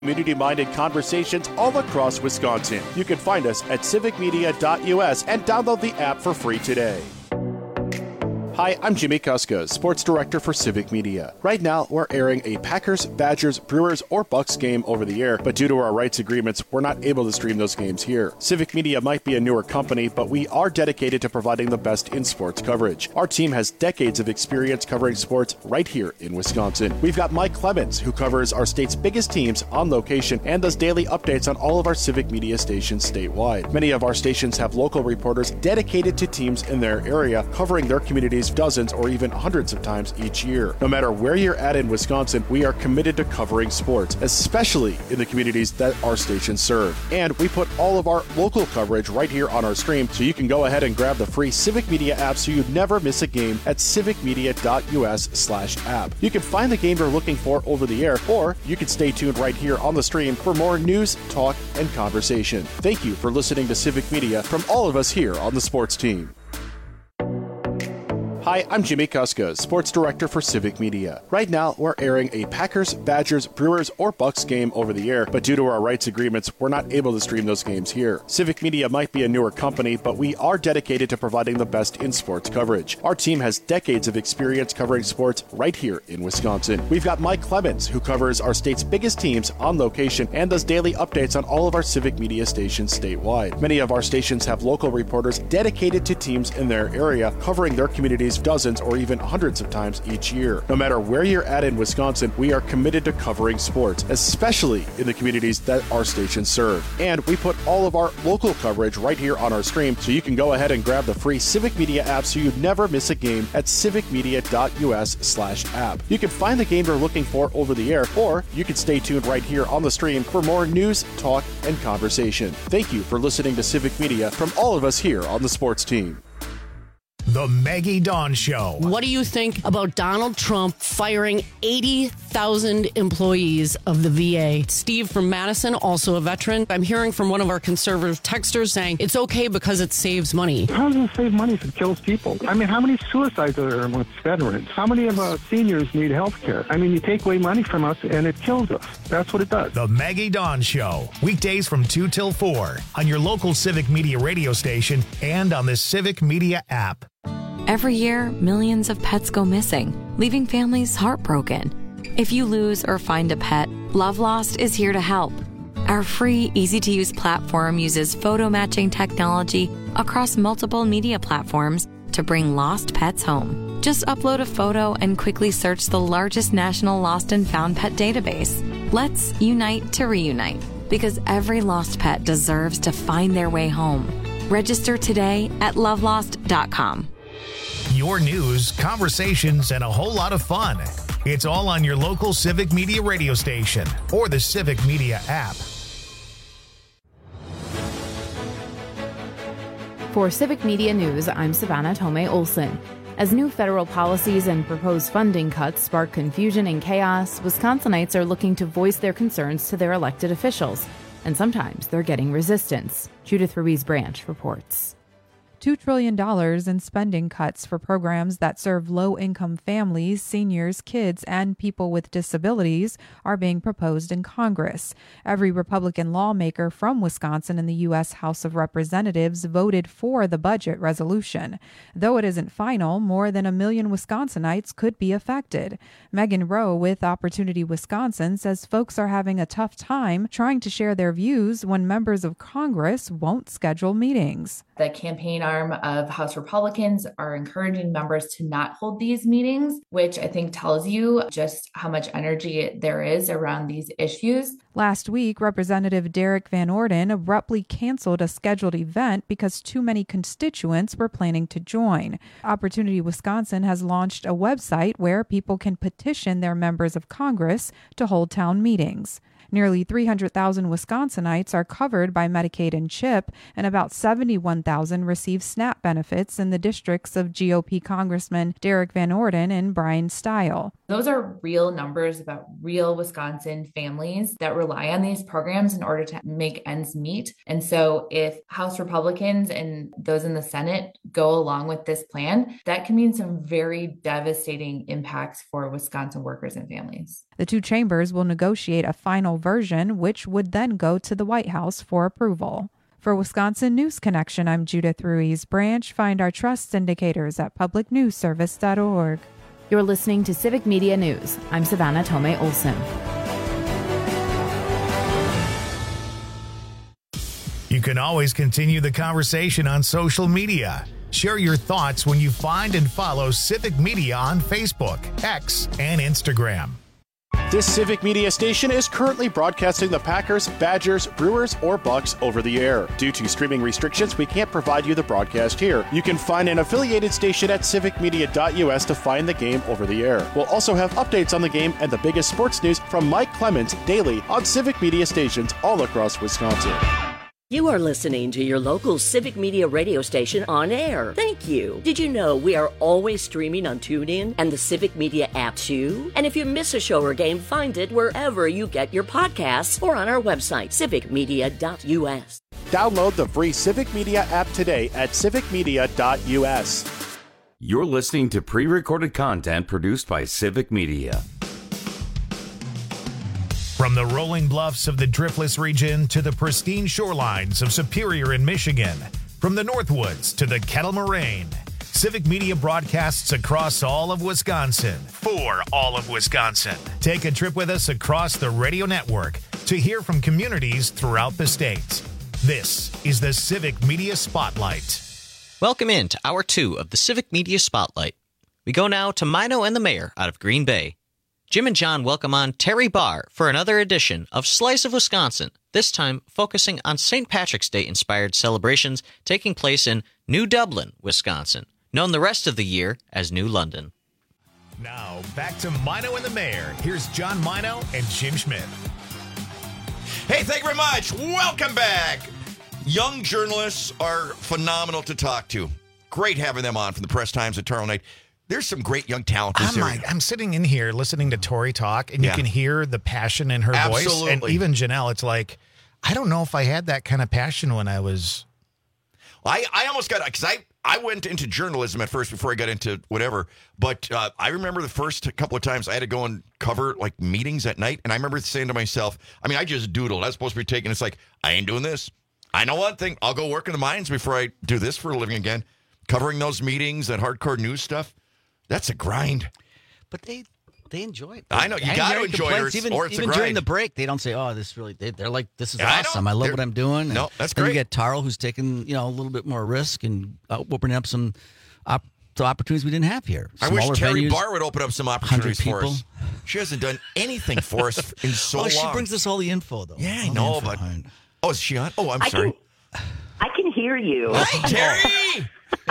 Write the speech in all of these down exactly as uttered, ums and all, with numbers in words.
Community-minded conversations all across Wisconsin. You can find us at civic media dot U S and download the app for free today. Hi, I'm Jimmy Kuska, Sports Director for Civic Media. Right now, we're airing a Packers, Badgers, Brewers, or Bucks game over the air, but due to our rights agreements, we're not able to stream those games here. Civic Media might be a newer company, but we are dedicated to providing the best in sports coverage. Our team has decades of experience covering sports right here in Wisconsin. We've got Mike Clemens, who covers our state's biggest teams on location and does daily updates on all of our Civic Media stations statewide. Many of our stations have local reporters dedicated to teams in their area, covering their communities dozens or even hundreds of times each year. No matter where you're at in Wisconsin, we are committed to covering sports, especially in the communities that our stations serve. And we put all of our local coverage right here on our stream, so you can go ahead and grab the free Civic Media app so you never miss a game at civic media dot U S slash app. You can find the game you're looking for over the air, or you can stay tuned right here on the stream for more news, talk, and conversation. Thank you for listening to Civic Media from all of us here on the sports team. Hi, I'm Jimmy Kuska, Sports Director for Civic Media. Right now, we're airing a Packers, Badgers, Brewers, or Bucks game over the air, but due to our rights agreements, we're not able to stream those games here. Civic Media might be a newer company, but we are dedicated to providing the best in sports coverage. Our team has decades of experience covering sports right here in Wisconsin. We've got Mike Clemens, who covers our state's biggest teams on location and does daily updates on all of our Civic Media stations statewide. Many of our stations have local reporters dedicated to teams in their area, covering their communities dozens or even hundreds of times each year. No matter where you're at in Wisconsin, we are committed to covering sports, especially in the communities that our stations serve. And we put all of our local coverage right here on our stream, so you can go ahead and grab the free Civic Media app so you never miss a game at civic media dot U S slash app. You can find the game you're looking for over the air, or you can stay tuned right here on the stream for more news, talk, and conversation. Thank you for listening to Civic Media from all of us here on the sports team. The Maggie Dawn Show. What do you think about Donald Trump firing eighty thousand employees of the V A? Steve from Madison, also a veteran. I'm hearing from one of our conservative texters saying it's okay because it saves money. How does it save money if it kills people? I mean, how many suicides are there amongst veterans? How many of our seniors need health care? I mean, you take away money from us and it kills us. That's what it does. The Maggie Dawn Show. Weekdays from two till four on your local Civic Media radio station and on the Civic Media app. Every year, millions of pets go missing, leaving families heartbroken. If you lose or find a pet, Love Lost is here to help. Our free, easy-to-use platform uses photo matching technology across multiple media platforms to bring lost pets home. Just upload a photo and quickly search the largest national lost and found pet database. Let's unite to reunite, because every lost pet deserves to find their way home. Register today at love lost dot com. Your news, conversations, and a whole lot of fun. It's all on your local Civic Media radio station or the Civic Media app. For Civic Media News, I'm Savannah Tomei Olson. As new federal policies and proposed funding cuts spark confusion and chaos, Wisconsinites are looking to voice their concerns to their elected officials. And sometimes they're getting resistance. Judith Ruiz-Branch reports. two trillion dollars in spending cuts for programs that serve low-income families, seniors, kids, and people with disabilities are being proposed in Congress. Every Republican lawmaker from Wisconsin in the U S House of Representatives voted for the budget resolution. Though it isn't final, more than a million Wisconsinites could be affected. Megan Rowe with Opportunity Wisconsin says folks are having a tough time trying to share their views when members of Congress won't schedule meetings. The campaign arm of House Republicans are encouraging members to not hold these meetings, which I think tells you just how much energy there is around these issues. Last week, Representative Derek Van Orden abruptly canceled a scheduled event because too many constituents were planning to join. Opportunity Wisconsin has launched a website where people can petition their members of Congress to hold town meetings. Nearly three hundred thousand Wisconsinites are covered by Medicaid and CHIP, and about seventy-one thousand receive SNAP benefits in the districts of G O P Congressman Derek Van Orden and Brian Stile. Those are real numbers about real Wisconsin families that rely on these programs in order to make ends meet. And so if House Republicans and those in the Senate go along with this plan, that can mean some very devastating impacts for Wisconsin workers and families. The two chambers will negotiate a final version, which would then go to the White House for approval. For Wisconsin News Connection, I'm Judith Ruiz Branch. Find our trust indicators at public news service dot org. You're listening to Civic Media News. I'm Savannah Tomei Olson. You can always continue the conversation on social media. Share your thoughts when you find and follow Civic Media on Facebook, X, and Instagram. This Civic Media station is currently broadcasting the Packers, Badgers, Brewers, or Bucks over the air. Due to streaming restrictions, we can't provide you the broadcast here. You can find an affiliated station at civic media dot U S to find the game over the air. We'll also have updates on the game and the biggest sports news from Mike Clemens daily on Civic Media stations all across Wisconsin. You are listening to your local Civic Media radio station on air. Thank you. Did you know we are always streaming on TuneIn and the Civic Media app too? And if you miss a show or game, find it wherever you get your podcasts or on our website, civic media dot U S. Download the free Civic Media app today at civic media dot U S. You're listening to pre-recorded content produced by Civic Media. From the rolling bluffs of the Driftless region to the pristine shorelines of Superior in Michigan, from the Northwoods to the Kettle Moraine, Civic Media broadcasts across all of Wisconsin for all of Wisconsin. Take a trip with us across the radio network to hear from communities throughout the state. This is the Civic Media Spotlight. Welcome in to Hour two of the Civic Media Spotlight. We go now to Mino and the Mayor out of Green Bay. Jim and John welcome on Terry Barr for another edition of Slice of Wisconsin, this time focusing on Saint Patrick's Day-inspired celebrations taking place in New Dublin, Wisconsin, known the rest of the year as New London. Now, back to Mino and the Mayor. Here's John Mino and Jim Schmidt. Hey, thank you very much. Welcome back. Young journalists are phenomenal to talk to. Great having them on from the Press Times at Tarl Night. There's some great young talent in this I'm, area. like, I'm sitting in here listening to Tori talk, and Yeah. you can hear the passion in her Absolutely. voice. And even Janelle, it's like, I don't know if I had that kind of passion when I was... I, I almost got, because I, I went into journalism at first before I got into whatever, but uh, I remember the first couple of times I had to go and cover like meetings at night, and I remember saying to myself, I mean, I just doodled. I was supposed to be taking, it's like, I ain't doing this. I know one thing, I'll go work in the mines before I do this for a living again. Covering those meetings, that hardcore news stuff, that's a grind. But they they enjoy it. I know, you I got to hear enjoy it, or it's, even, or it's even a grind. during the break, they don't say, oh, this really, they, they're like, this is Yeah, I awesome. know. I, love They're- what I'm doing. No, And that's then great. you get Tarl, who's taking, you know, a little bit more risk and uh, opening up some op- the opportunities we didn't have here. I wish Smaller Terry venues, Barr would open up some opportunities for people. us. She hasn't done anything for us in so oh, long. she brings us all the info, though. Yeah, I All the know, info but... behind. Oh, is she on? Oh, I'm I sorry. Can, I can hear you. Hi, Terry!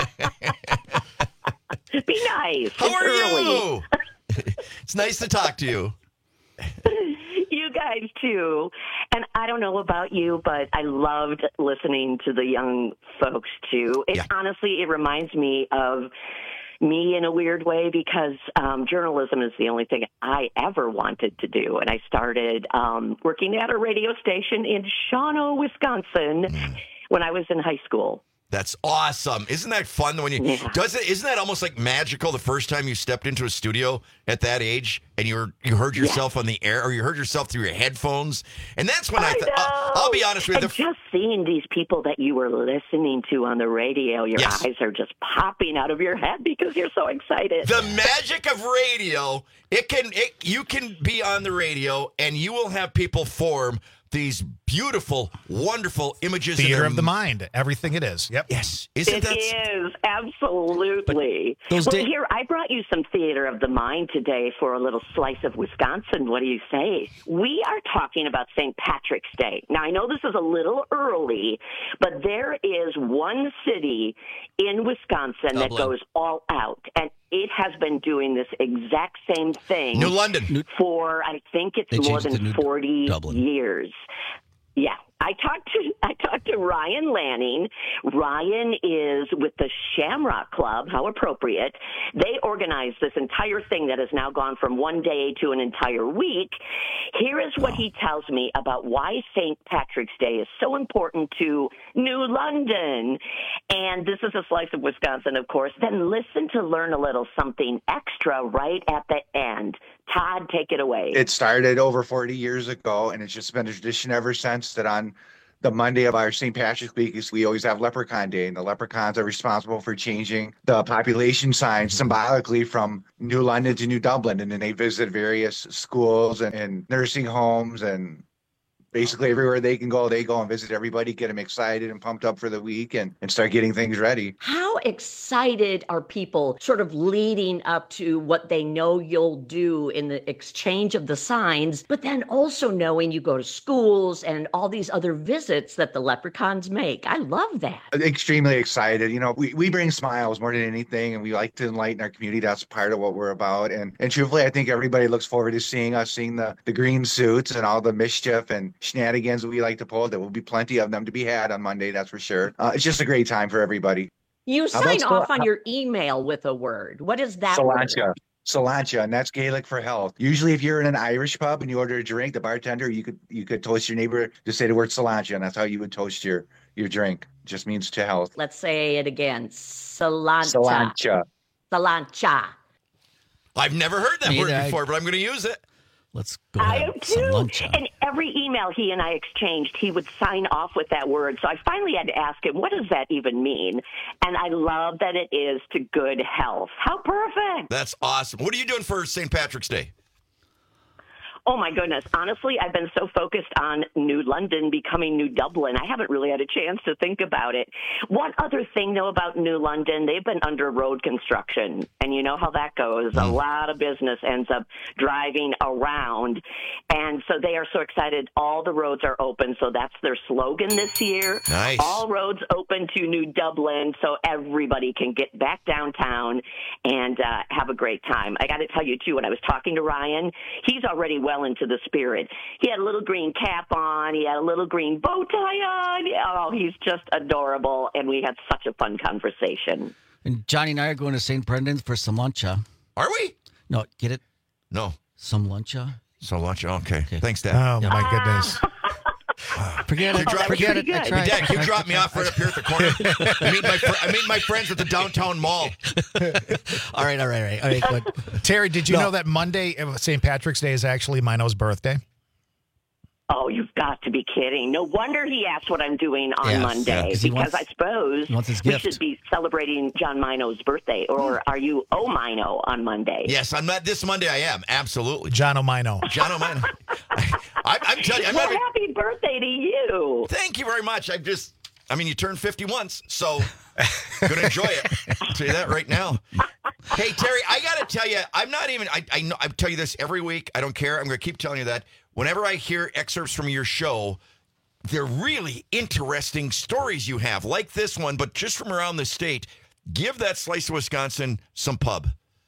Be nice. How It's are early. you? It's nice to talk to you. You guys, too. And I don't know about you, but I loved listening to the young folks, too. It Yeah. honestly, it reminds me of me in a weird way because um, journalism is the only thing I ever wanted to do. And I started um, working at a radio station in Shawano, Wisconsin Mm. when I was in high school. That's awesome. Isn't that fun when you Yeah. does it isn't that almost like magical the first time you stepped into a studio at that age and you were you heard yourself on the air or you heard yourself through your headphones? And that's when I, I thought I'll, I'll be honest with you. And the- just seeing these people that you were listening to on the radio, your Yes. eyes are just popping out of your head because you're so excited. The magic of radio, it can it, you can be on the radio and you will have people form these beautiful, wonderful images in Theater their of the mind, everything it is. Yep. Yes. Isn't It that is, absolutely. those Well, da- here, I brought you some theater of the mind today for a little slice of Wisconsin. What do you say? We are talking about Saint Patrick's Day. Now, I know this is a little early, but there is one city in Wisconsin that Dublin. goes all out, and it has been doing this exact same thing New London. for, I think it's They more changed it than to New forty Dublin. years. Yeah. I talked to I talked to Ryan Lanning. Ryan is with the Shamrock Club. How appropriate. They organized this entire thing that has now gone from one day to an entire week. Here is what he tells me about why Saint Patrick's Day is so important to New London. And this is a slice of Wisconsin, of course. Then listen to learn a little something extra right at the end. Todd, take it away. It started over forty years ago, and it's just been a tradition ever since that on the Monday of our Saint Patrick's Week is we always have Leprechaun Day, and the leprechauns are responsible for changing the population signs symbolically from New London to New Dublin, and then they visit various schools and, and nursing homes and basically everywhere they can go, they go and visit everybody, get them excited and pumped up for the week and, and start getting things ready. How excited are people sort of leading up to what they know you'll do in the exchange of the signs, but then also knowing you go to schools and all these other visits that the leprechauns make? I love that. Extremely excited. You know, we, we bring smiles more than anything, and we like to enlighten our community. That's part of what we're about. And and truthfully, I think everybody looks forward to seeing us, seeing the, the green suits and all the mischief and shenanigans that we like to pull. There will be plenty of them to be had on Monday, that's for sure. Uh, it's just a great time for everybody. You How sign about off Sol- on your email with a word. What is that word? Solancha. Solancha, and that's Gaelic for health. Usually if you're in an Irish pub and you order a drink, the bartender, you could you could toast your neighbor to say the word Solancha, and that's how you would toast your, your drink. It just means to health. Let's say it again. Solancha. Solancha. Solancha. I've never heard that Me word either. before, but I'm going to use it. Let's go I have am some too. lunch. And every email he and I exchanged, he would sign off with that word. So I finally had to ask him, what does that even mean? And I love that it is to good health. How perfect. That's awesome. What are you doing for Saint Patrick's Day? Oh, my goodness. Honestly, I've been so focused on New London becoming New Dublin, I haven't really had a chance to think about it. One other thing, though, about New London, they've been under road construction, and you know how that goes. A lot of business ends up driving around, and so they are so excited. All the roads are open, so that's their slogan this year. Nice. All roads open to New Dublin, so everybody can get back downtown and uh, have a great time. I got to tell you, too, when I was talking to Ryan, he's already well into the spirit. He had a little green cap on. He had a little green bow tie on. Oh, he's just adorable, and we had such a fun conversation. And Johnny and I are going to Saint Brendan's for some luncha. Are we? No, get it? No. Some luncha? So lunch. Okay. Thanks, Dad. Oh, my goodness. Forget You it. drop- Forget it. I Hey, tried. Dad, can you drop me off right up here at the corner? I meet my fr- I meet my friends at the downtown mall. all right, all right, all right. All right, good. Terry, did you No. know that Monday, uh, Saint Patrick's Day, is actually Mino's birthday? Oh, you've got to be kidding. No wonder he asked what I'm doing on Yes, yeah, Monday, 'cause he because wants- I suppose he wants his we gift. should be celebrating John Mino's birthday. Or are you Oh Mino on Monday? Yes, I'm not this Monday. I am absolutely John O'Mino. John O'Mino. I, I, I'm telling you, I'm Well, not. even- happy birthday to you. Thank you very much. I've just, I mean, you turned fifty once, so gonna enjoy it. I'll tell you that right now. Hey, Terry, I got to tell you, I'm not even, I, I know, I tell you this every week. I don't care. I'm going to keep telling you that. Whenever I hear excerpts from your show, they're really interesting stories you have, like this one, but just from around the state. Give that Slice of Wisconsin some pub.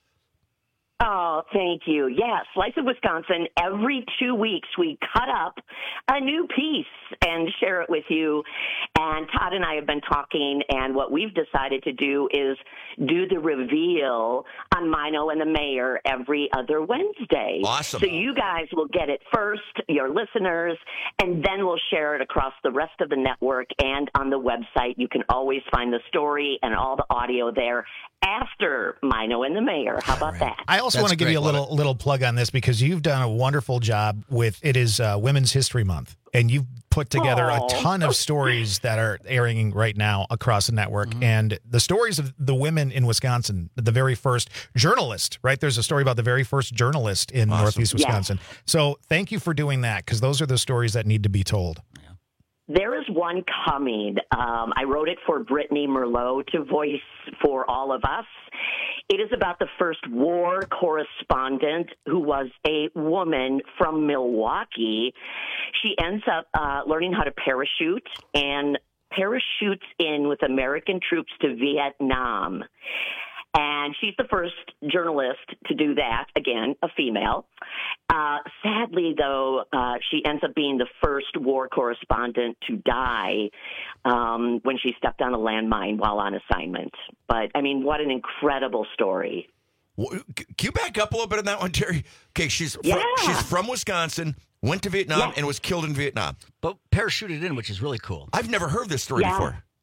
Oh, thank you. Yeah, Slice of Wisconsin, every two weeks we cut up a new piece and share it with you. And Todd and I have been talking, and what we've decided to do is do the reveal on Mino and the Mayor every other Wednesday. Awesome. So you guys will get it first, your listeners, and then we'll share it across the rest of the network and on the website. You can always find the story and all the audio there after Mino and the Mayor. How about that? I also That's want to give great. you a little little plug on this because you've done a wonderful job with it is uh, Women's History Month, and you've put together Aw. a ton of stories that are airing right now across the network. Mm-hmm. And the stories of the women in Wisconsin, the very first journalist, right? There's a story about the very first journalist in Awesome. Northeast Yes. Wisconsin. So thank you for doing that because those are the stories that need to be told. There is one coming. Um, I wrote it for Brittany Merlot to voice for all of us. It is about the first war correspondent who was a woman from Milwaukee. She ends up uh, learning how to parachute and parachutes in with American troops to Vietnam. And she's the first journalist to do that, again, a female. Uh, sadly, though, uh, she ends up being the first war correspondent to die um, when she stepped on a landmine while on assignment. But, I mean, what an incredible story. Wh- Can you back up a little bit on that one, Terry? Okay, she's from, Yeah. she's from Wisconsin, went to Vietnam, Yeah. and was killed in Vietnam. But parachuted in, which is really cool. I've never heard this story Yeah. before.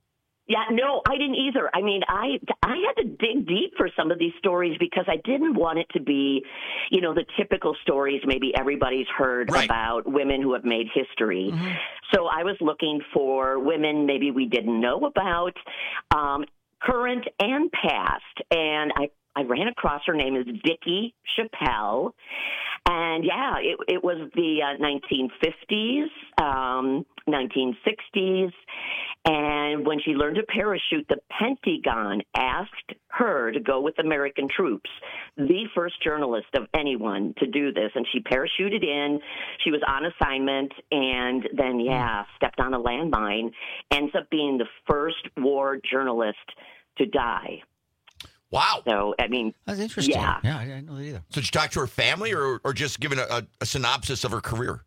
Yeah, no, I didn't either. I mean, I I had to dig deep for some of these stories because I didn't want it to be, you know, the typical stories maybe everybody's heard Right. about women who have made history. Mm-hmm. So I was looking for women maybe we didn't know about, um, current and past. And I, I ran across her name is Vicky Chappelle. And yeah, it, it was the uh, nineteen fifties, um, nineteen sixties. And when she learned to parachute, the Pentagon asked her to go with American troops, the first journalist of anyone to do this. And she parachuted in. She was on assignment and then, yeah, stepped on a landmine, ends up being the first war journalist to die. Wow. So, I mean, That's interesting. Yeah. Yeah, I didn't know that either. So did you talk to her family or, or just giving a, a, a synopsis of her career?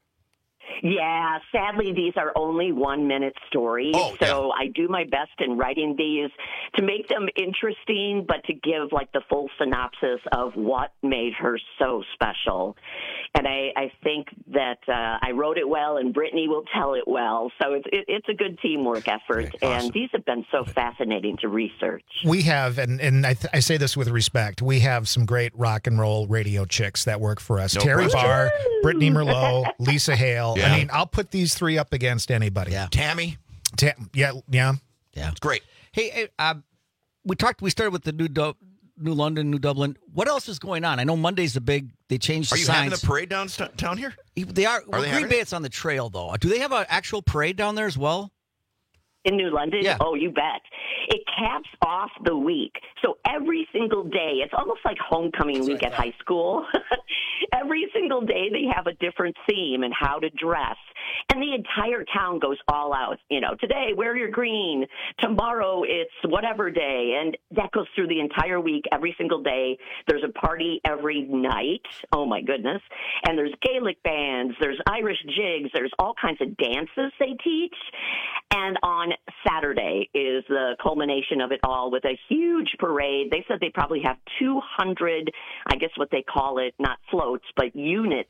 Yeah, sadly, these are only one-minute stories, Oh, so I do my best in writing these to make them interesting, but to give, like, the full synopsis of what made her so special. And I, I think that uh, I wrote it well, and Brittany will tell it well, so it's, it, it's a good teamwork effort, Awesome. and these have been so fascinating to research. We have, and, and I, th- I say this with respect, we have some great rock and roll radio chicks that work for us. No Terry question. Barr, Brittany Merlot, Lisa Hale. Yeah. I mean, I'll put these three up against anybody. Yeah. Tammy? Ta- yeah, yeah. Yeah. It's great. Hey, hey, uh, we talked. We started with the new Du- New London, New Dublin. What else is going on? I know Monday's the big. They changed the Are you signs. having the parade downtown here? They are. well, they Green having Bay, it? it's on the trail, though. Do they have an actual parade down there as well? In New London? Yeah. Oh, you bet. It caps off the week. So every single day, it's almost like homecoming week at high school. Every single day they have a different theme and how to dress. And the entire town goes all out. You know, today, wear your green. Tomorrow, it's whatever day. And that goes through the entire week, every single day. There's a party every night. Oh, my goodness. And there's Gaelic bands. There's Irish jigs. There's all kinds of dances they teach. And on Saturday is the culmination of it all with a huge parade. They said they probably have two hundred, I guess what they call it, not floats, but units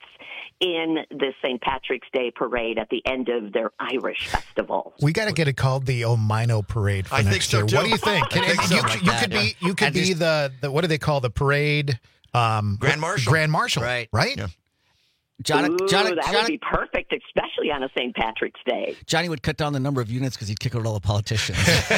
in this Saint Patrick's Day parade at the end of their Irish festival. We got to get it called the Omino Parade for I next think so, year. too. What do you think? I Can- think you, something you like that, could yeah. be you could I be just- the, the what do they call the parade? Um, Grand Marshal. Grand Marshal. Right. Right. Yeah. Johnny, Ooh, Johnny, that Johnny, would be perfect, especially on a Saint Patrick's Day. Johnny would cut down the number of units because he'd kick out all the politicians.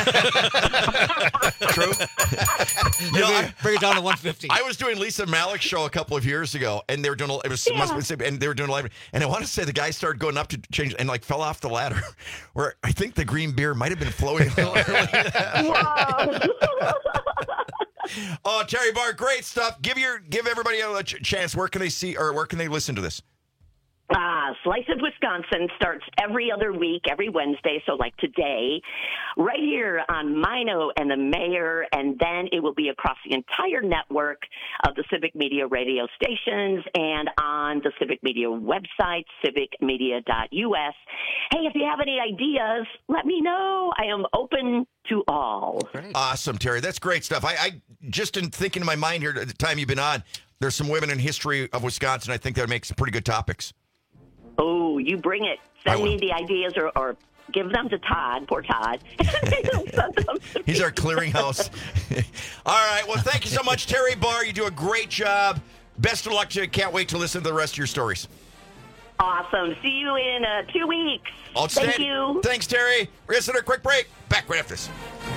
True. you know, I, Bring it down to one fifty. I was doing Lisa Malik's show a couple of years ago, and they were doing a- it was Yeah. must have been, and they were doing a live, and I want to say the guy started going up to change and like fell off the ladder, where I think the green beer might have been flowing a little early. Wow. Oh, Terry Barr, great stuff. Give your give everybody a ch- chance. Where can they see or where can they listen to this? Ah, Slice of Wisconsin starts every other week, every Wednesday. So like today, right here on Mino and the Mayor, and then it will be across the entire network of the Civic Media radio stations and on the Civic Media website, civic media dot U S. Hey, if you have any ideas, let me know. I am open to all. Awesome, Terry. That's great stuff. I, I just in thinking in my mind here at the time you've been on, there's some women in history of Wisconsin. I think that would make some pretty good topics. Oh, you bring it. I Send will. me the ideas or, or give them to Todd. Poor Todd. He's our clearinghouse. All right. Well, thank you so much, Terry Barr. You do a great job. Best of luck to you. Can't wait to listen to the rest of your stories. Awesome. See you in uh, two weeks. Outstanding. Thank you. Thanks, Terry. We're going to send a quick break. Back right after this.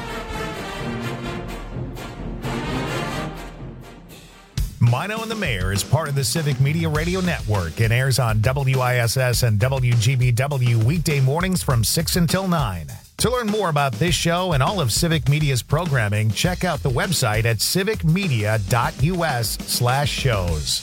Mino and the Mayor is part of the Civic Media Radio Network and airs on W I S S and W G B W weekday mornings from six until nine. To learn more about this show and all of Civic Media's programming, check out the website at civic media dot U S slash shows.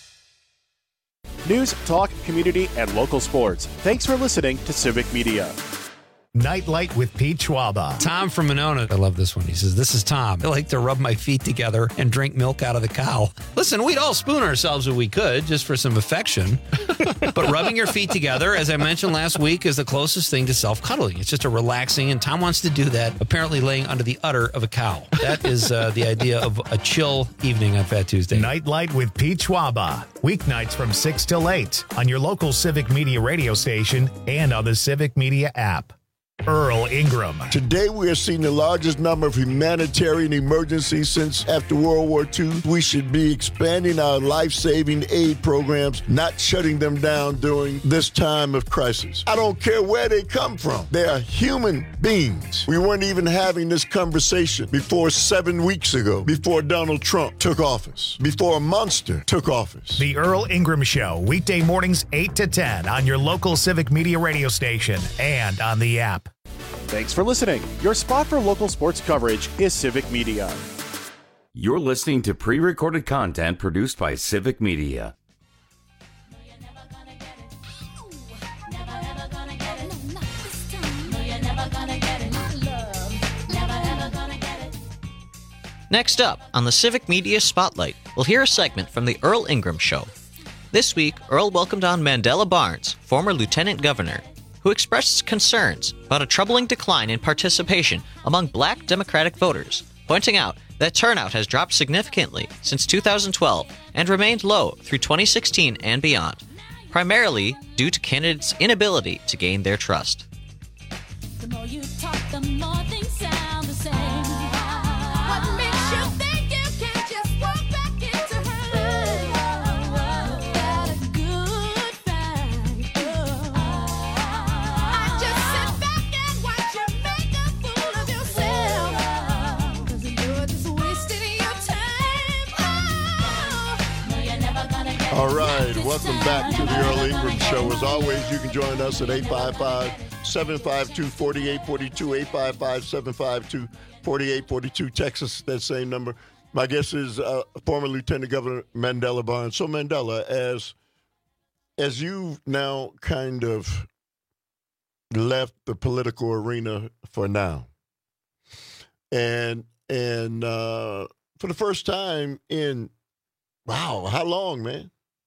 News, talk, community, and local sports. Thanks for listening to Civic Media. Nightlight with Pete Schwaba. Tom from Monona. I love this one. He says, "This is Tom. I like to rub my feet together and drink milk out of the cow." Listen, we'd all spoon ourselves if we could, just for some affection. But rubbing your feet together, as I mentioned last week, is the closest thing to self-cuddling. It's just a relaxing, and Tom wants to do that, apparently laying under the udder of a cow. That is uh, the idea of a chill evening on Fat Tuesday. Nightlight with Pete Schwaba. Weeknights from six till eight on your local Civic Media radio station and on the Civic Media app. Earl Ingram. Today, we are seeing the largest number of humanitarian emergencies since after World War Two. We should be expanding our life-saving aid programs, not shutting them down during this time of crisis. I don't care where they come from. They are human beings. We weren't even having this conversation before seven weeks ago, before Donald Trump took office, before a monster took office. The Earl Ingram Show, weekday mornings eight to ten on your local Civic Media radio station and on the app. Thanks for listening. Your spot for local sports coverage is Civic Media. You're listening to pre-recorded content produced by Civic Media. Next up on the Civic Media Spotlight, we'll hear a segment from the Earl Ingram Show. This week, Earl welcomed on Mandela Barnes, former lieutenant governor, who expressed concerns about a troubling decline in participation among black Democratic voters, pointing out that turnout has dropped significantly since two thousand twelve and remained low through twenty sixteen and beyond, primarily due to candidates' inability to gain their trust. The more you talk, the more things sound the same. What makes you think you can't just walk back into her love? That a good fight. I just sit back and watch you make a fool of yourself. Cause you're just wasting your time. Oh, no, you're never gonna get All right, welcome back to the Earl Ingram Show. As always, you can join us at eight five five, seven five two, four eight four two, eight five five, seven five two, four eight four two. Text us that same number. My guest is uh, former Lieutenant Governor Mandela Barnes. So, Mandela, as as you've now kind of left the political arena for now, and and uh, for the first time in, wow, how long, man?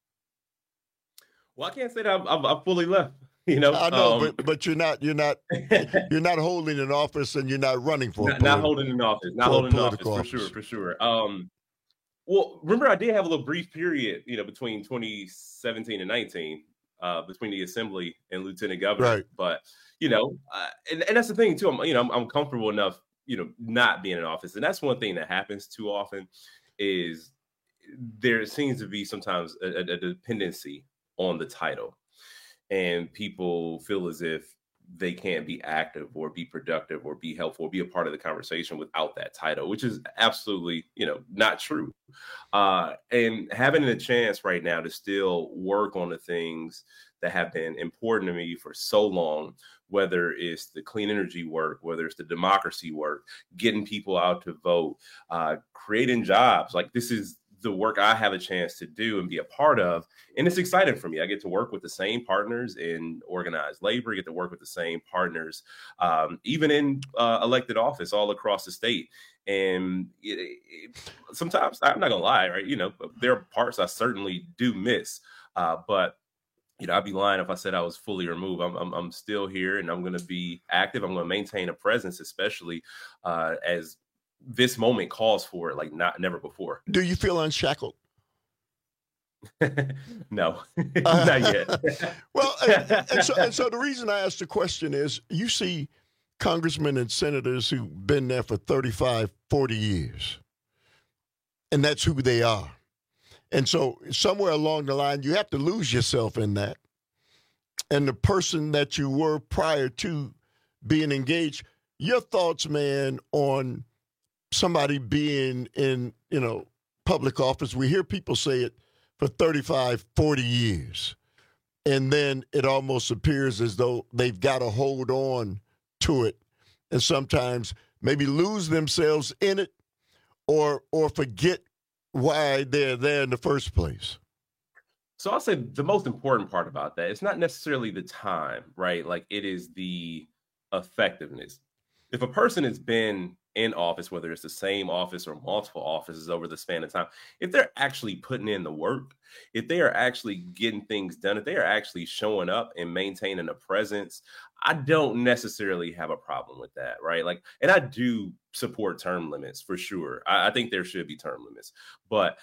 Well, I can't say that I've, I've, I've fully left. You know, I know, um, but but you're not you're not you're not holding an office, and you're not running for not, a not holding an office, not holding an office, political for sure, for sure. Um, well, remember I did have a little brief period, you know, between twenty seventeen and nineteen, uh, between the assembly and lieutenant governor. Right. But you know, uh, and, and that's the thing too. I'm you know I'm, I'm comfortable enough, you know, not being in office, and that's one thing that happens too often is there seems to be sometimes a, a dependency on the title. And people feel as if they can't be active or be productive or be helpful or be a part of the conversation without that title, which is absolutely, you know, not true. Uh, and having a chance right now to still work on the things that have been important to me for so long, whether it's the clean energy work, whether it's the democracy work, getting people out to vote, uh, creating jobs, like this is the work I have a chance to do and be a part of. And it's exciting for me. I get to work with the same partners in organized labor, I get to work with the same partners, um, even in uh, elected office all across the state. And it, it, sometimes, I'm not gonna lie, right? You know, there are parts I certainly do miss, uh, but you know, I'd be lying if I said I was fully removed. I'm, I'm, I'm still here, and I'm going to be active. I'm going to maintain a presence, especially uh, as this moment calls for it, like not never before. Do you feel unshackled? No, not yet. Well, and, and, so, and so the reason I asked the question is you see congressmen and senators who've been there for thirty-five, forty years, and that's who they are. And so somewhere along the line, you have to lose yourself in that. And the person that you were prior to being engaged, your thoughts, man, on somebody being in, you know, public office. We hear people say it for thirty-five, forty years. And then it almost appears as though they've got to hold on to it and sometimes maybe lose themselves in it or or forget why they're there in the first place. So I'll say the most important part about that, it's not necessarily the time, right? Like it is the effectiveness. If a person has been in office, whether it's the same office or multiple offices over the span of time, if they're actually putting in the work, if they are actually getting things done, if they are actually showing up and maintaining a presence, I don't necessarily have a problem with that, right? Like, and I do support term limits for sure. I, I think there should be term limits, but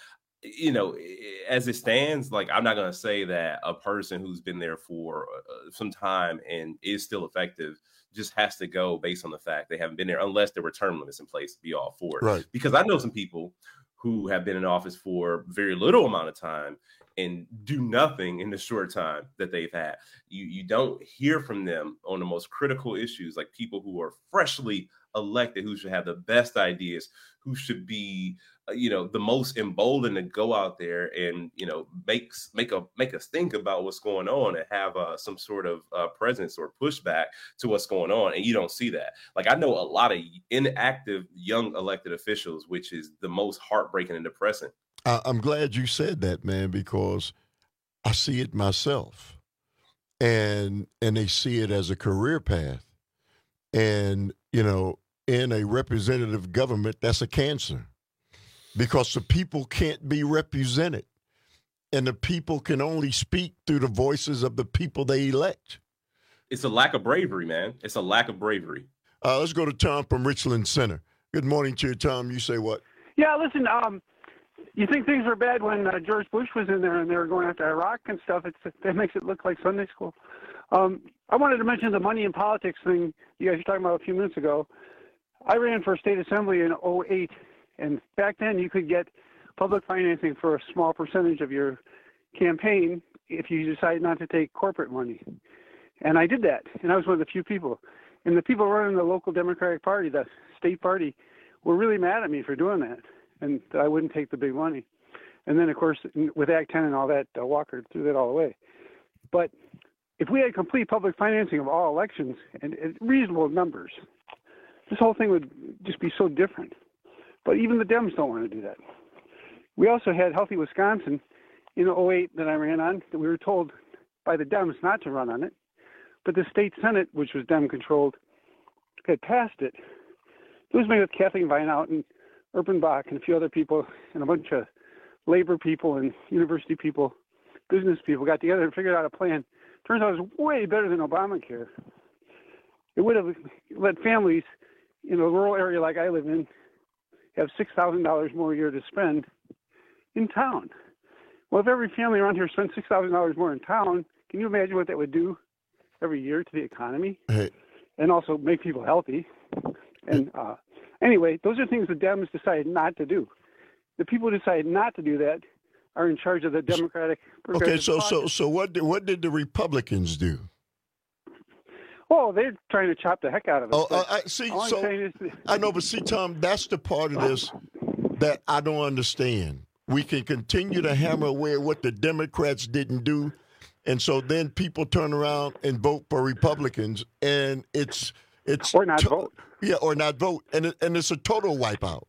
you know, as it stands, like, I'm not going to say that a person who's been there for uh, some time and is still effective just has to go based on the fact they haven't been there, unless there were term limits in place to be all for it. Right. Because I know some people who have been in office for very little amount of time and do nothing in the short time that they've had. You you don't hear from them on the most critical issues, like people who are freshly elected, who should have the best ideas, who should be, uh, you know, the most emboldened to go out there and, you know, makes make a make us think about what's going on and have uh, some sort of uh, presence or pushback to what's going on. And you don't see that. Like, I know a lot of inactive young elected officials, which is the most heartbreaking and depressing. I, I'm glad you said that, man, because I see it myself, and and they see it as a career path, and you know, in a representative government, that's a cancer, because the people can't be represented, and the people can only speak through the voices of the people they elect. It's a lack of bravery, man. It's a lack of bravery. Uh, let's go to Tom from Richland Center. Good morning to you, Tom. You say what? Yeah, listen, um, you think things were bad when uh, George Bush was in there and they were going after Iraq and stuff. It's, that makes it look like Sunday school. Um, I wanted to mention the money in politics thing you guys were talking about a few minutes ago. I ran for state assembly in oh eight, and back then you could get public financing for a small percentage of your campaign if you decided not to take corporate money. And I did that, and I was one of the few people. And the people running the local Democratic Party, the state party, were really mad at me for doing that, and that I wouldn't take the big money. And then, of course, with Act ten and all that, uh, Walker threw that all away. But if we had complete public financing of all elections and, and reasonable numbers, this whole thing would just be so different. But even the Dems don't want to do that. We also had Healthy Wisconsin in oh eight that I ran on, that we were told by the Dems not to run on it. But the state Senate, which was Dem-controlled, had passed it. It was made with Kathleen Vineout and Urban Bach and a few other people and a bunch of labor people and university people, business people got together and figured out a plan. Turns out it was way better than Obamacare. It would have let families in a rural area like I live in have six thousand dollars more a year to spend in town. Well, if every family around here spent six thousand dollars more in town, can you imagine what that would do every year to the economy? Hey. And also make people healthy. And uh, anyway, those are things the Dems decided not to do. The people who decided not to do that are in charge of the Democratic. Okay, so so so what did, what did the Republicans do? Oh, they're trying to chop the heck out of it. Oh, uh, I see. So is, I know, but see, Tom, that's the part of this that I don't understand. We can continue to hammer away at what the Democrats didn't do, and so then people turn around and vote for Republicans, and it's it's or not to- vote. Yeah, or not vote, and it, and it's a total wipeout.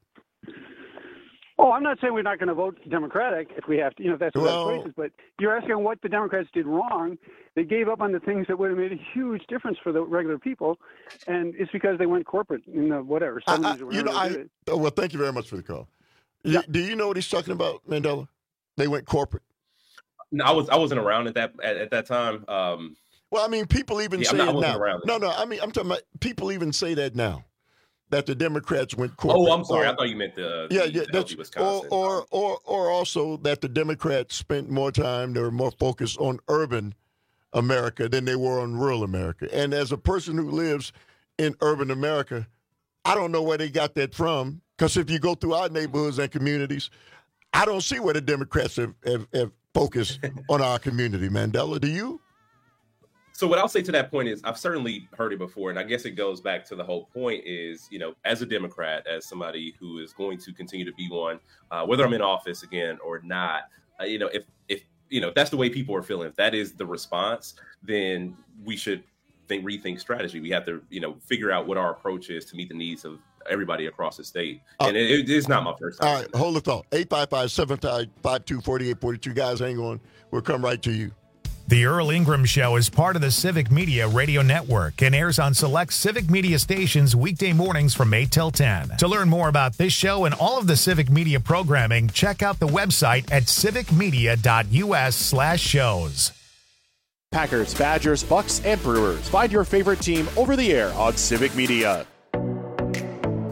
Oh, I'm not saying we're not going to vote Democratic if we have to, you know, if that's what Well- our choice is. But you're asking what the Democrats did wrong. They gave up on the things that would have made a huge difference for the regular people, and it's because they went corporate in the whatever. I, I, seventies or you know, whenever they I did it. oh, well, thank you very much for the call. You- Do you know what he's talking about, Mandela? They went corporate. No, I was I wasn't around at that at, at that time. Um, Well, I mean, people even Yeah, say I'm not- I it wasn't now. around No, no, I mean, I'm talking about people even say that now, that the Democrats went corporate. oh, I'm sorry. Or- I thought you meant the yeah, the, yeah, the that's Healthy or, Wisconsin. or or or also that the Democrats spent more time, they were more focused on urban America than they were on rural America. And as a person who lives in urban America, I don't know where they got that from. Because if you go through our neighborhoods and communities, I don't see where the Democrats have, have, have focused on our community. Mandela, do you? So what I'll say to that point is I've certainly heard it before, and I guess it goes back to the whole point is, you know, as a Democrat, as somebody who is going to continue to be one, uh, whether I'm in office again or not, uh, you know, if if you know if that's the way people are feeling, if that is the response, then we should think rethink strategy. We have to, you know, figure out what our approach is to meet the needs of everybody across the state. Uh, and it, it is not my first time. All right, hold the thought. eight five five, seven five two, four eight four two. Guys, hang on. We'll come right to you. The Earl Ingram Show is part of the Civic Media Radio Network and airs on select Civic Media stations weekday mornings from eight till ten. To learn more about this show and all of the Civic Media programming, check out the website at civicmedia.us slash shows. Packers, Badgers, Bucks, and Brewers. Find your favorite team over the air on Civic Media.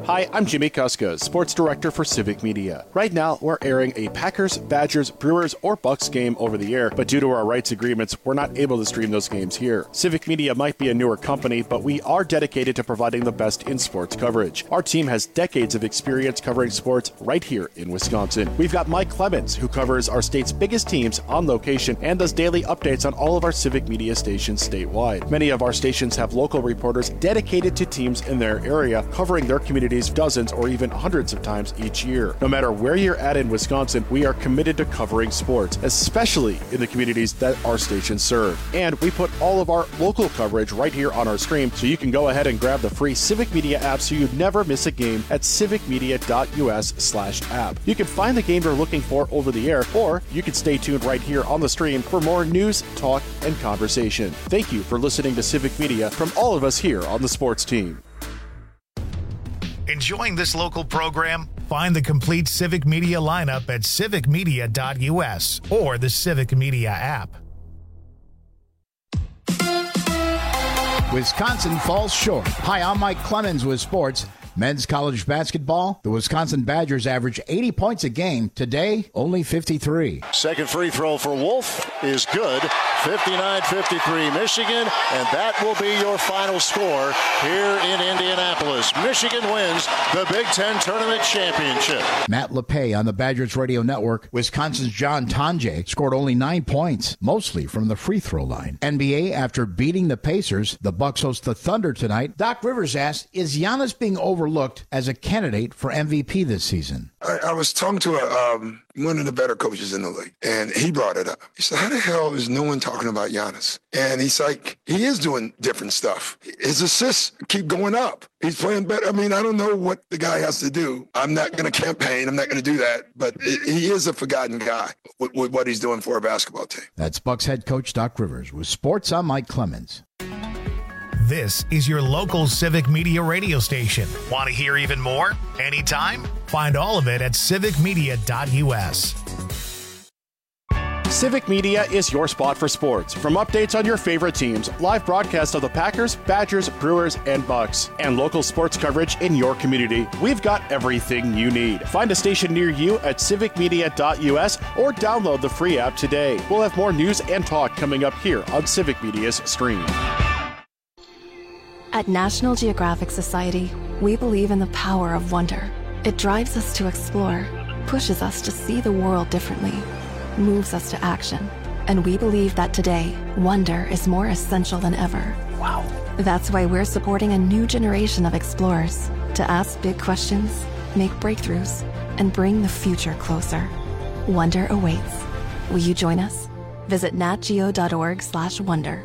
Hi, I'm Jimmy Kuskos, Sports Director for Civic Media. Right now, we're airing a Packers, Badgers, Brewers, or Bucks game over the air, but due to our rights agreements, we're not able to stream those games here. Civic Media might be a newer company, but we are dedicated to providing the best in sports coverage. Our team has decades of experience covering sports right here in Wisconsin. We've got Mike Clemens, who covers our state's biggest teams on location and does daily updates on all of our Civic Media stations statewide. Many of our stations have local reporters dedicated to teams in their area, covering their communities dozens or even hundreds of times each year. No matter where you're at in Wisconsin, we are committed to covering sports, especially in the communities that our stations serve. And we put all of our local coverage right here on our stream, so you can go ahead and grab the free Civic Media app so you never miss a game at civicmedia.us slash app. You can find the game you're looking for over the air, or you can stay tuned right here on the stream for more news, talk, and conversation. Thank you for listening to Civic Media from all of us here on the sports team. Enjoying this local program? Find the complete Civic Media lineup at civic media dot u s or the Civic Media app. Wisconsin falls short. Hi, I'm Mike Clemens with sports. Men's college basketball, the Wisconsin Badgers average eighty points a game. Today, only fifty-three. Second free throw for Wolf is good. fifty-nine fifty-three Michigan, and that will be your final score here in Indianapolis. Michigan wins the Big Ten Tournament Championship. Matt LePay on the Badgers Radio Network. Wisconsin's John Tonje scored only nine points, mostly from the free throw line. N B A, after beating the Pacers, the Bucks host the Thunder tonight. Doc Rivers asked, is Giannis being overlooked as a candidate for M V P this season? I, I was talking to a, um, one of the better coaches in the league, and he brought it up. He said, how the hell is no one talking about Giannis? And he's like, he is doing different stuff. His assists keep going up. He's playing better. I mean, I don't know what the guy has to do. I'm not going to campaign. I'm not going to do that. But it, he is a forgotten guy with, with what he's doing for a basketball team. That's Bucks head coach Doc Rivers. With sports, I'm Mike Clemens. This is your local Civic Media radio station. Want to hear even more? Anytime? Find all of it at civic media dot u s. Civic Media is your spot for sports. From updates on your favorite teams, live broadcasts of the Packers, Badgers, Brewers, and Bucks, and local sports coverage in your community, we've got everything you need. Find a station near you at civic media dot u s or download the free app today. We'll have more news and talk coming up here on Civic Media's stream. At National Geographic Society, we believe in the power of wonder. It drives us to explore, pushes us to see the world differently, moves us to action. And we believe that today, wonder is more essential than ever. Wow. That's why we're supporting a new generation of explorers to ask big questions, make breakthroughs, and bring the future closer. Wonder awaits. Will you join us? Visit natgeo.org slash wonder.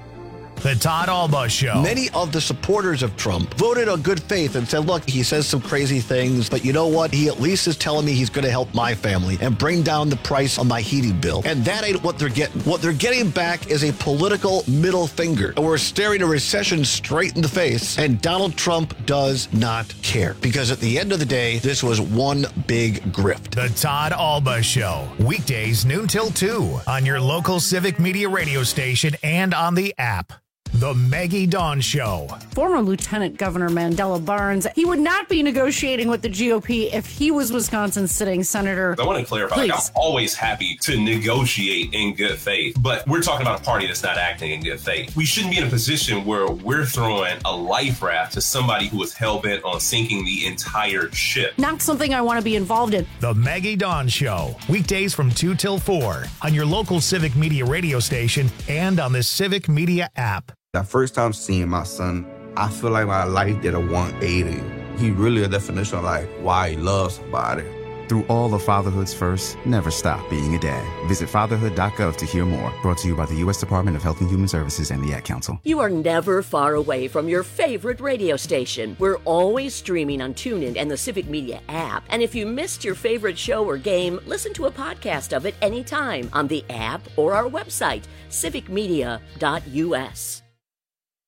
The Todd Alba Show. Many of the supporters of Trump voted on good faith and said, look, he says some crazy things, but you know what? He at least is telling me he's going to help my family and bring down the price on my heating bill. And that ain't what they're getting. What they're getting back is a political middle finger. And we're staring a recession straight in the face, and Donald Trump does not care. Because at the end of the day, this was one big grift. The Todd Alba Show. Weekdays noon till two on your local Civic Media radio station and on the app. The Maggie Dawn Show. Former Lieutenant Governor Mandela Barnes, he would not be negotiating with the G O P if he was Wisconsin's sitting senator. I want to clarify, like, I'm always happy to negotiate in good faith, but we're talking about a party that's not acting in good faith. We shouldn't be in a position where we're throwing a life raft to somebody who is hell-bent on sinking the entire ship. Not something I want to be involved in. The Maggie Dawn Show. Weekdays from two till four on your local Civic Media radio station and on the Civic Media app. That first time seeing my son, I feel like my life did a one eighty. He really a definition of like why he loves somebody. Through all of fatherhood's first, never stop being a dad. Visit fatherhood dot gov to hear more. Brought to you by the U S Department of Health and Human Services and the Ad Council. You are never far away from your favorite radio station. We're always streaming on TuneIn and the Civic Media app. And if you missed your favorite show or game, listen to a podcast of it anytime on the app or our website, civic media dot u s.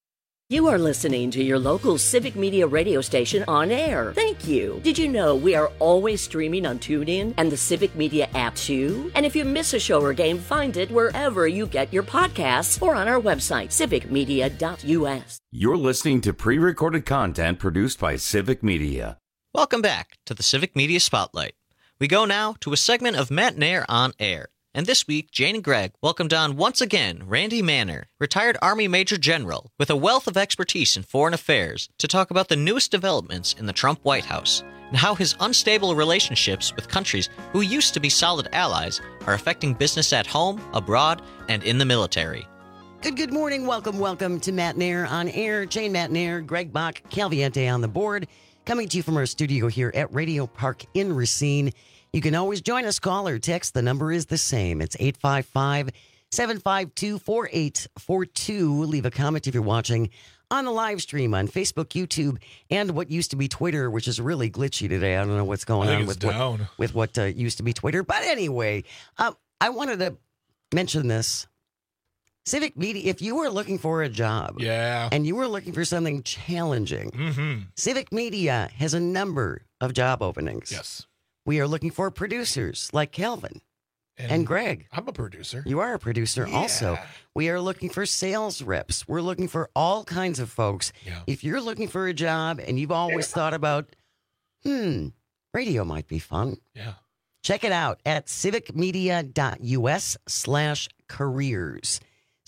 You are listening to your local Civic Media radio station on air. Thank you. Did you know we are always streaming on TuneIn and the Civic Media app too? And if you miss a show or game, find it wherever you get your podcasts or on our website, civic media dot u s. You're listening to pre-recorded content produced by Civic Media. Welcome back to the Civic Media Spotlight. We go now to a segment of Matt Nair on air. And this week, Jane and Greg welcomed on once again Randy Manner, retired Army Major General with a wealth of expertise in foreign affairs, to talk about the newest developments in the Trump White House and how his unstable relationships with countries who used to be solid allies are affecting business at home, abroad, and in the military. Good, good morning. Welcome, welcome to Matt Nair on air. Jane Matt Nair, Greg Bach, Calviente on the board, coming to you from our studio here at Radio Park in Racine. You can always join us, call or text. The number is the same. It's eight five five, seven five two, four eight four two. Leave a comment if you're watching on the live stream on Facebook, YouTube, and what used to be Twitter, which is really glitchy today. I don't know what's going I think on it's with down. what, with what uh, used to be Twitter. But anyway, um, I wanted to mention this. Civic Media, if you were looking for a job, yeah, and you were looking for something challenging, mm-hmm. Civic Media has a number of job openings. Yes. We are looking for producers like Calvin and, and Greg. I'm a producer. You are a producer Yeah. also. We are looking for sales reps. We're looking for all kinds of folks. Yeah. If you're looking for a job and you've always thought about, hmm, radio might be fun. Yeah. Check it out at civicmedia.us slash careers.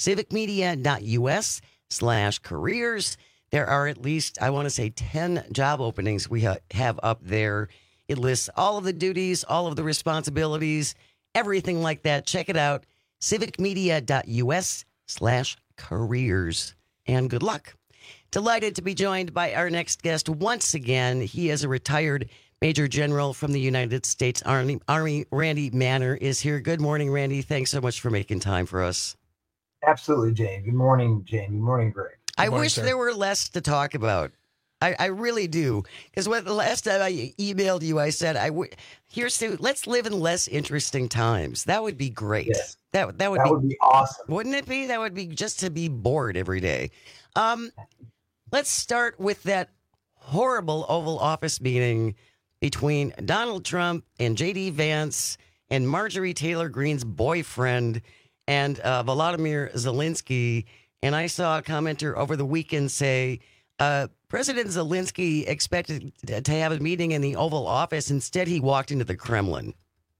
civicmedia.us slash careers. There are at least, I want to say, ten job openings we ha- have up there. It lists all of the duties, all of the responsibilities, everything like that. Check it out, civicmedia.us slash careers. And good luck. Delighted to be joined by our next guest once again. He is a retired Major General from the United States Army. Army Randy Manner is here. Good morning, Randy. Thanks so much for making time for us. Absolutely, Jane. Good morning, Jane. Good morning, Greg. I Good morning, wish sir. there were less to talk about. I, I really do. Because when the last time I emailed you, I said, "I w- here's to let's live in less interesting times." That would be great. Yes. That that would That be, would be awesome. Wouldn't it be? That would be just to be bored every day. Um, let's start with that horrible Oval Office meeting between Donald Trump and J D Vance and Marjorie Taylor Greene's boyfriend and uh, Volodymyr Zelensky. And I saw a commenter over the weekend say, uh, President Zelensky expected to have a meeting in the Oval Office. Instead, he walked into the Kremlin.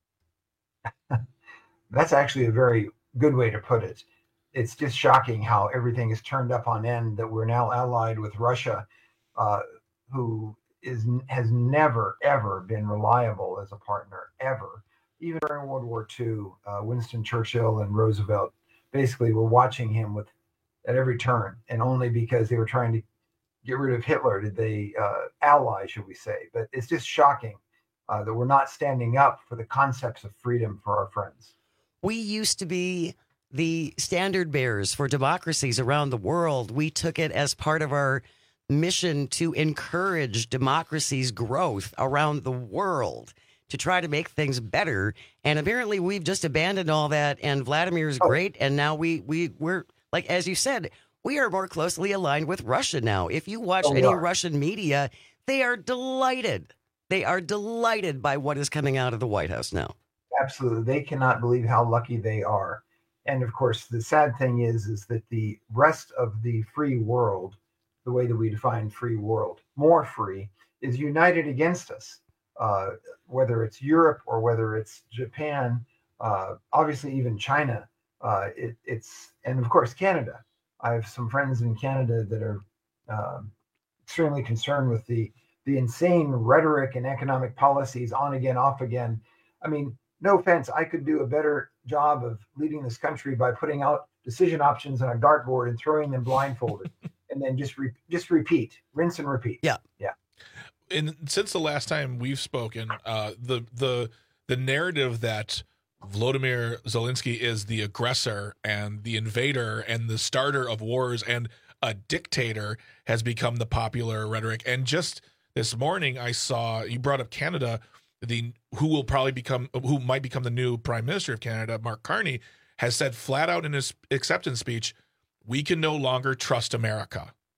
That's actually a very good way to put it. It's just shocking how everything is turned up on end, that we're now allied with Russia, uh, who is has never, ever been reliable as a partner, ever. Even during World War Two, uh, Winston Churchill and Roosevelt basically were watching him with at every turn, and only because they were trying to get rid of Hitler did they uh, ally, should we say. But it's just shocking uh, that we're not standing up for the concepts of freedom for our friends. We used to be the standard bearers for democracies around the world. We took it as part of our mission to encourage democracy's growth around the world, to try to make things better. And apparently we've just abandoned all that, and Vladimir is great. And now we, we, we're, like, as you said, we are more closely aligned with Russia now. If you watch Oh, we any are. Russian media, they are delighted. They are delighted by what is coming out of the White House now. Absolutely. They cannot believe how lucky they are. And of course, the sad thing is, is that the rest of the free world, the way that we define free world, more free, is united against us. Uh, whether it's Europe or whether it's Japan, uh, obviously even China, uh, it, it's, and of course, Canada. I have some friends in Canada that are um, extremely concerned with the, the insane rhetoric and economic policies, on again, off again. I mean, no offense, I could do a better job of leading this country by putting out decision options on a dartboard and throwing them blindfolded, and then just re- just repeat, rinse and repeat. Yeah, yeah. And since the last time we've spoken, uh, the the the narrative that Volodymyr Zelensky is the aggressor and the invader and the starter of wars and a dictator has become the popular rhetoric. And just this morning, I saw, you brought up Canada, the who will probably become, who might become the new Prime Minister of Canada, Mark Carney, has said flat out in his acceptance speech, we can no longer trust America.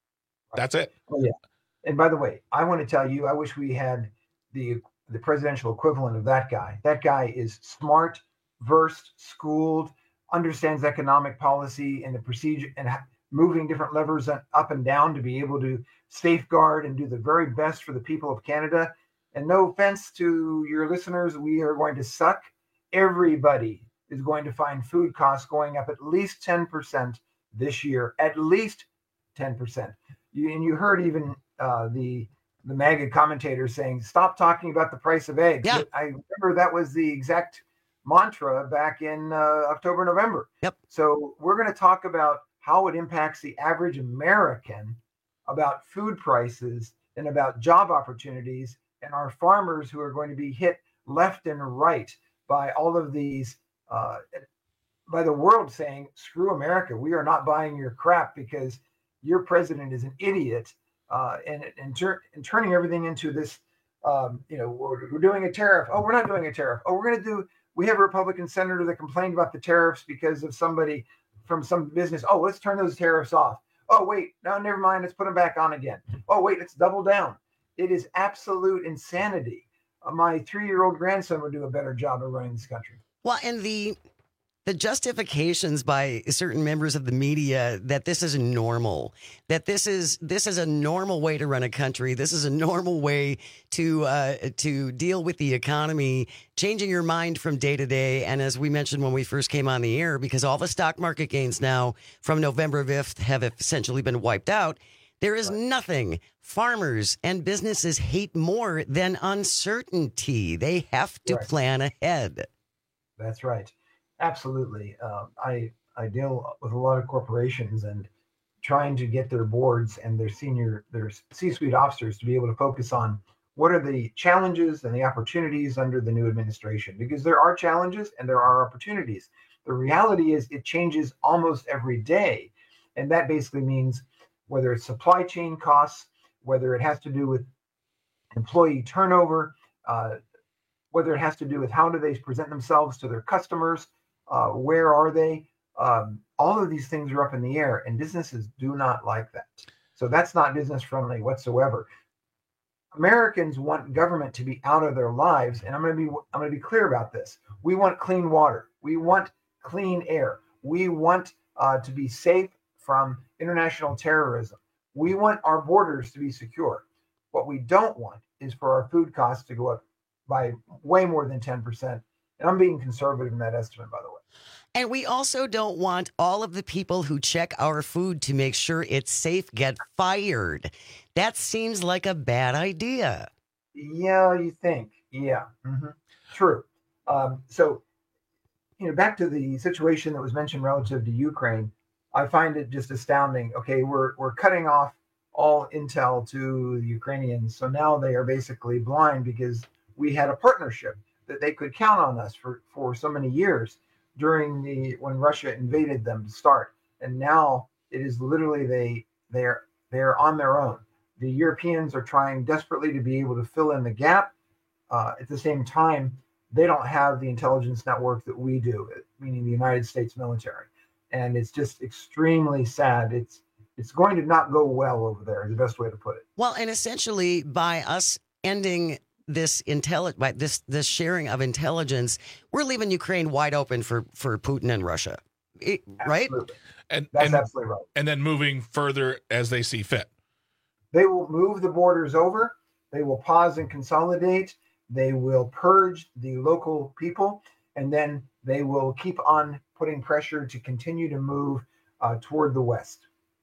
That's it. Oh, yeah. And by the way, I want to tell you, I wish we had the the presidential equivalent of that guy. That guy is smart, versed, schooled, understands economic policy and the procedure and moving different levers up and down to be able to safeguard and do the very best for the people of Canada. And no offense to your listeners, we are going to suck. Everybody is going to find food costs going up at least ten percent this year, at least ten percent. You, and you heard even uh, the the MAGA commentators saying, stop talking about the price of eggs. Yeah. I remember that was the exact mantra back in uh, October, November. Yep. So we're going to talk about how it impacts the average American, about food prices and about job opportunities, and our farmers who are going to be hit left and right by all of these, uh, by the world saying, screw America, we are not buying your crap because your president is an idiot, uh, and, and, tur- and turning everything into this, um, you know, we're, we're doing a tariff. Oh, we're not doing a tariff. Oh, we're going to do, we have a Republican senator that complained about the tariffs because of somebody from some business. Oh, let's turn those tariffs off. Oh, wait, no, never mind. Let's put them back on again. Oh, wait, let's double down. It is absolute insanity. Uh, my three-year-old grandson would do a better job of running this country. Well, and the the justifications by certain members of the media that this is normal, that this is this is a normal way to run a country, this is a normal way to uh, to deal with the economy, changing your mind from day to day. And as we mentioned when we first came on the air, because all the stock market gains now from November fifth have essentially been wiped out, there is nothing farmers and businesses hate more than uncertainty. They have to Right. plan ahead. That's right. Absolutely. Um, I I deal with a lot of corporations and trying to get their boards and their senior, their C-suite officers to be able to focus on what are the challenges and the opportunities under the new administration, because there are challenges and there are opportunities. The reality is it changes almost every day. And that basically means whether it's supply chain costs, whether it has to do with employee turnover, uh, whether it has to do with how do they present themselves to their customers, uh, where are they? Um, all of these things are up in the air, and businesses do not like that. So that's not business friendly whatsoever. Americans want government to be out of their lives, and I'm going to be I'm going to be clear about this. We want clean water. We want clean air. We want uh, to be safe from international terrorism. We want our borders to be secure. What we don't want is for our food costs to go up by way more than ten percent. And I'm being conservative in that estimate, by the way. And we also don't want all of the people who check our food to make sure it's safe get fired. That seems like a bad idea. Yeah, you think. Yeah, hmm true. Um, so, you know, back to the situation that was mentioned relative to Ukraine, I find it just astounding. Okay, we're we're cutting off all intel to the Ukrainians, so now they are basically blind because we had a partnership that they could count on us for, for so many years during the when Russia invaded them to start, and now it is literally they they're they're on their own. The Europeans are trying desperately to be able to fill in the gap. Uh, at the same time, they don't have the intelligence network that we do, meaning the United States military, and it's just extremely sad. It's it's going to not go well over there, is the best way to put it. Well, and essentially by us ending this intelli- by this this sharing of intelligence, we're leaving Ukraine wide open for, for Putin and Russia, it, right? Absolutely. And That's and, absolutely right. and then moving further as they see fit. They will move the borders over. They will pause and consolidate. They will purge the local people, and then they will keep on putting pressure to continue to move uh, toward the West.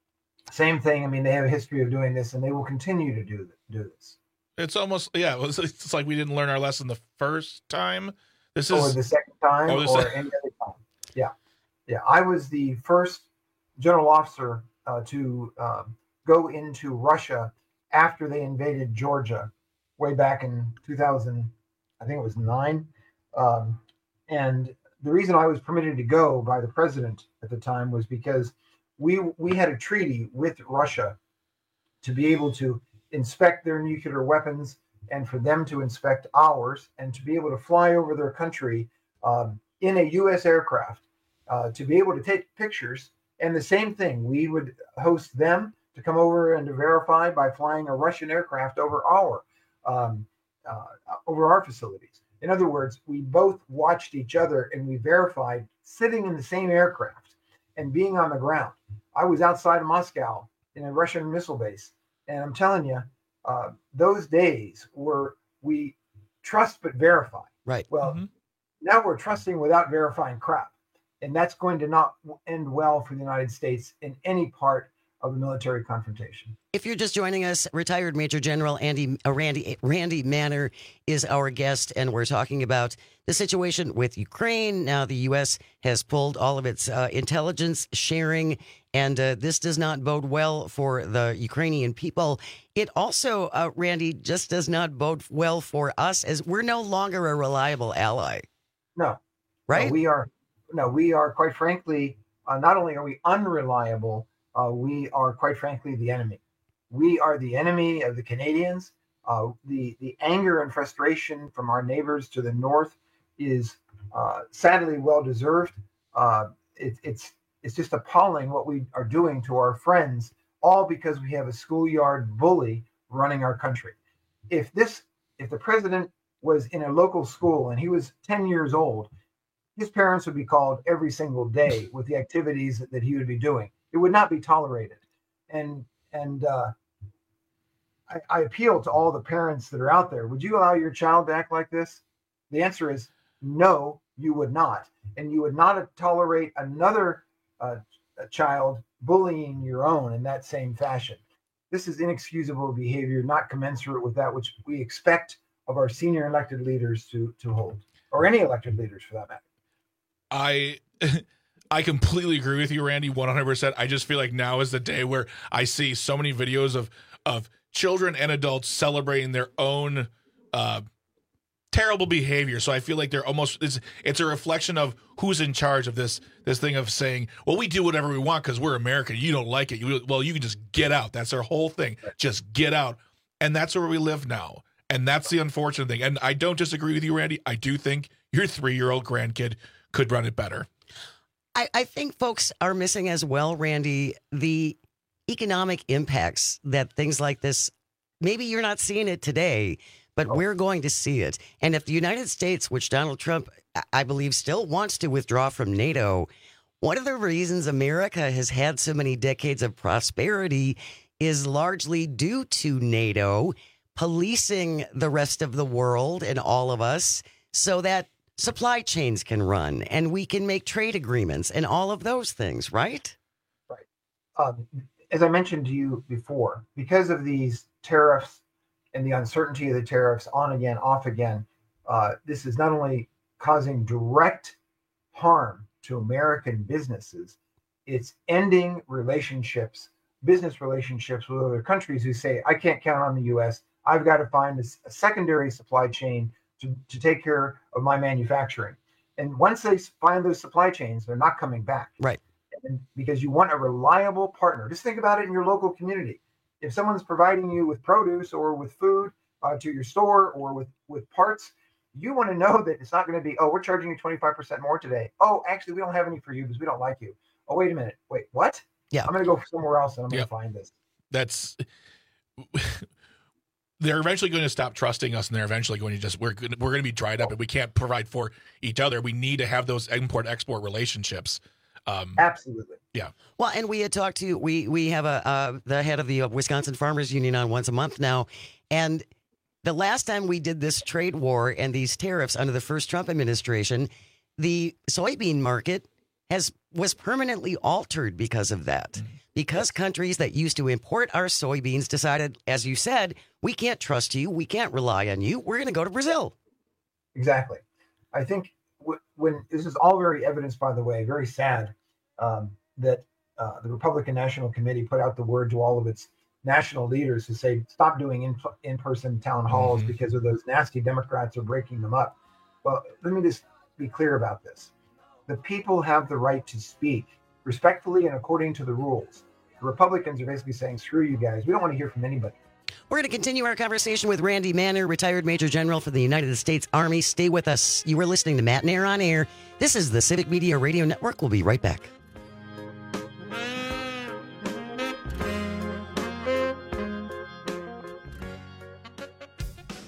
Same thing. I mean, they have a history of doing this, and they will continue to do do this. It's almost yeah. It was, it's like we didn't learn our lesson the first time. This Or is the second time, Oh, the or sec- any other time. Yeah, yeah. I was the first general officer uh, to um, go into Russia after they invaded Georgia, way back in two thousand. I think it was nine. Um, and the reason I was permitted to go by the president at the time was because we we had a treaty with Russia to be able to inspect their nuclear weapons and for them to inspect ours and to be able to fly over their country um, in a U S aircraft uh, to be able to take pictures. And the same thing, we would host them to come over and to verify by flying a Russian aircraft over our um, uh, over our facilities. In other words, we both watched each other and we verified sitting in the same aircraft and being on the ground. I was outside of Moscow in a Russian missile base, and I'm telling you, uh, those days were we trust but verify. Right. Well, mm-hmm. now we're trusting without verifying crap, and that's going to not end well for the United States in any part of the military confrontation. If you're just joining us, retired Major General Andy uh, Randy Randy Manner is our guest, and we're talking about the situation with Ukraine. Now, the U S has pulled all of its uh, intelligence sharing, and uh, this does not bode well for the Ukrainian people. It also, uh, Randy, just does not bode well for us, as we're no longer a reliable ally. No, right? No, we are. No, we are. Quite frankly, uh, not only are we unreliable. Uh, we are, quite frankly, the enemy. We are the enemy of the Canadians. Uh, the, the anger and frustration from our neighbors to the north is uh, sadly well-deserved. Uh, it, it's, it's just appalling what we are doing to our friends, all because we have a schoolyard bully running our country. If this, if the president was in a local school and he was ten years old, his parents would be called every single day with the activities that, that he would be doing. It would not be tolerated. And and uh, I, I appeal to all the parents that are out there. Would you allow your child to act like this? The answer is no, you would not. And you would not tolerate another uh, child bullying your own in that same fashion. This is inexcusable behavior, not commensurate with that which we expect of our senior elected leaders to, to hold, or any elected leaders for that matter. I... I completely agree with you, Randy, one hundred percent. I just feel like now is the day where I see so many videos of of children and adults celebrating their own uh, terrible behavior. So I feel like they're almost it's, it's a reflection of who's in charge of this this thing of saying, well, we do whatever we want because we're American. You don't like it. You, well, you can just get out. That's their whole thing. Just get out. And that's where we live now. And that's the unfortunate thing. And I don't disagree with you, Randy. I do think your three-year-old grandkid could run it better. I, I think folks are missing as well, Randy, the economic impacts that things like this, maybe you're not seeing it today, but we're going to see it. And if the United States, which Donald Trump, I believe, still wants to withdraw from NATO, one of the reasons America has had so many decades of prosperity is largely due to NATO policing the rest of the world and all of us so that supply chains can run and we can make trade agreements and all of those things, right? Right. Um, as I mentioned to you before, because of these tariffs and the uncertainty of the tariffs on again, off again, uh, this is not only causing direct harm to American businesses, it's ending relationships, business relationships with other countries who say, I can't count on the U S. I've got to find a, a secondary supply chain To, to take care of my manufacturing. And once they find those supply chains, they're not coming back. Right. And because you want a reliable partner. Just think about it in your local community. If someone's providing you with produce or with food uh, to your store or with, with parts, you want to know that it's not going to be, oh, we're charging you twenty-five percent more today. Oh, actually, we don't have any for you because we don't like you. Oh, wait a minute. Wait, what? Yeah. I'm going to go somewhere else and I'm yep. going to find this. That's... They're eventually going to stop trusting us, and they're eventually going to just we're going to, we're going to be dried up, and we can't provide for each other. We need to have those import-export relationships. Um, Absolutely. Yeah. Well, and we had talked to we we have a uh, the head of the Wisconsin Farmers Union on once a month now, and the last time we did this trade war and these tariffs under the first Trump administration, the soybean market has was permanently altered because of that. Mm-hmm. Because countries that used to import our soybeans decided, as you said, we can't trust you, we can't rely on you, we're going to go to Brazil. Exactly. I think w- when this is all very evidenced, by the way, very sad um, that uh, the Republican National Committee put out the word to all of its national leaders to say, stop doing in, in-person town halls mm-hmm. because of those nasty Democrats are breaking them up. Well, let me just be clear about this. The people have the right to speak respectfully and according to the rules. The Republicans are basically saying, screw you guys. We don't want to hear from anybody. We're going to continue our conversation with Randy Manner, retired Major General for the United States Army. Stay with us. You are listening to Matt and Air on Air. This is the Civic Media Radio Network. We'll be right back.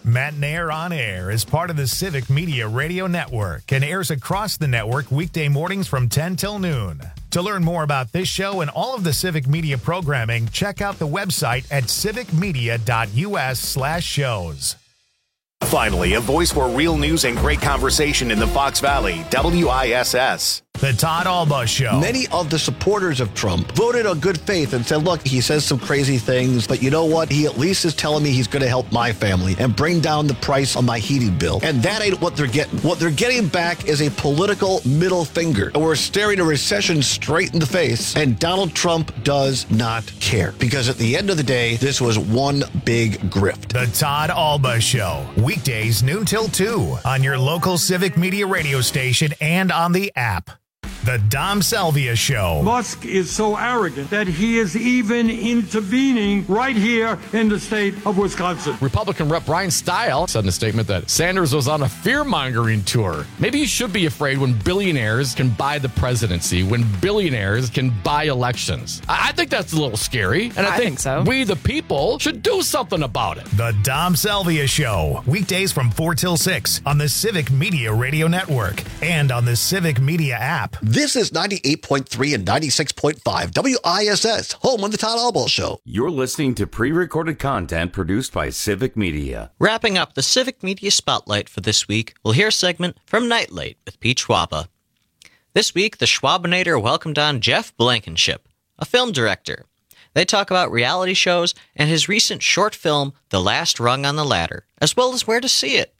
Matinaire on Air is part of the Civic Media Radio Network and airs across the network weekday mornings from ten till noon. To learn more about this show and all of the Civic Media programming, check out the website at civicmedia.us slash shows. Finally, a voice for real news and great conversation in the Fox Valley, W I S S. The Todd Alba Show. Many of the supporters of Trump voted on good faith and said, look, he says some crazy things, but you know what? He at least is telling me he's going to help my family and bring down the price on my heating bill. And that ain't what they're getting. What they're getting back is a political middle finger. And we're staring a recession straight in the face. And Donald Trump does not care. Because at the end of the day, this was one big grift. The Todd Alba Show. Weekdays noon till two on your local Civic Media radio station and on the app. The Dom Salvia Show. Musk is so arrogant that he is even intervening right here in the state of Wisconsin. Republican Rep Brian Stile said in a statement that Sanders was on a fear-mongering tour. Maybe you should be afraid when billionaires can buy the presidency, when billionaires can buy elections. I, I think that's a little scary, and I, I think, think so. We, the people, should do something about it. The Dom Salvia Show. Weekdays from four till six on the Civic Media Radio Network and on the Civic Media app. This is ninety-eight point three and ninety-six point five W I S S, home of the Todd Alba Show. You're listening to pre-recorded content produced by Civic Media. Wrapping up the Civic Media Spotlight for this week, we'll hear a segment from Night Late with Pete Schwaba. This week, the Schwabinator welcomed on Jeff Blankenship, a film director. They talk about reality shows and his recent short film, The Last Rung on the Ladder, as well as where to see it.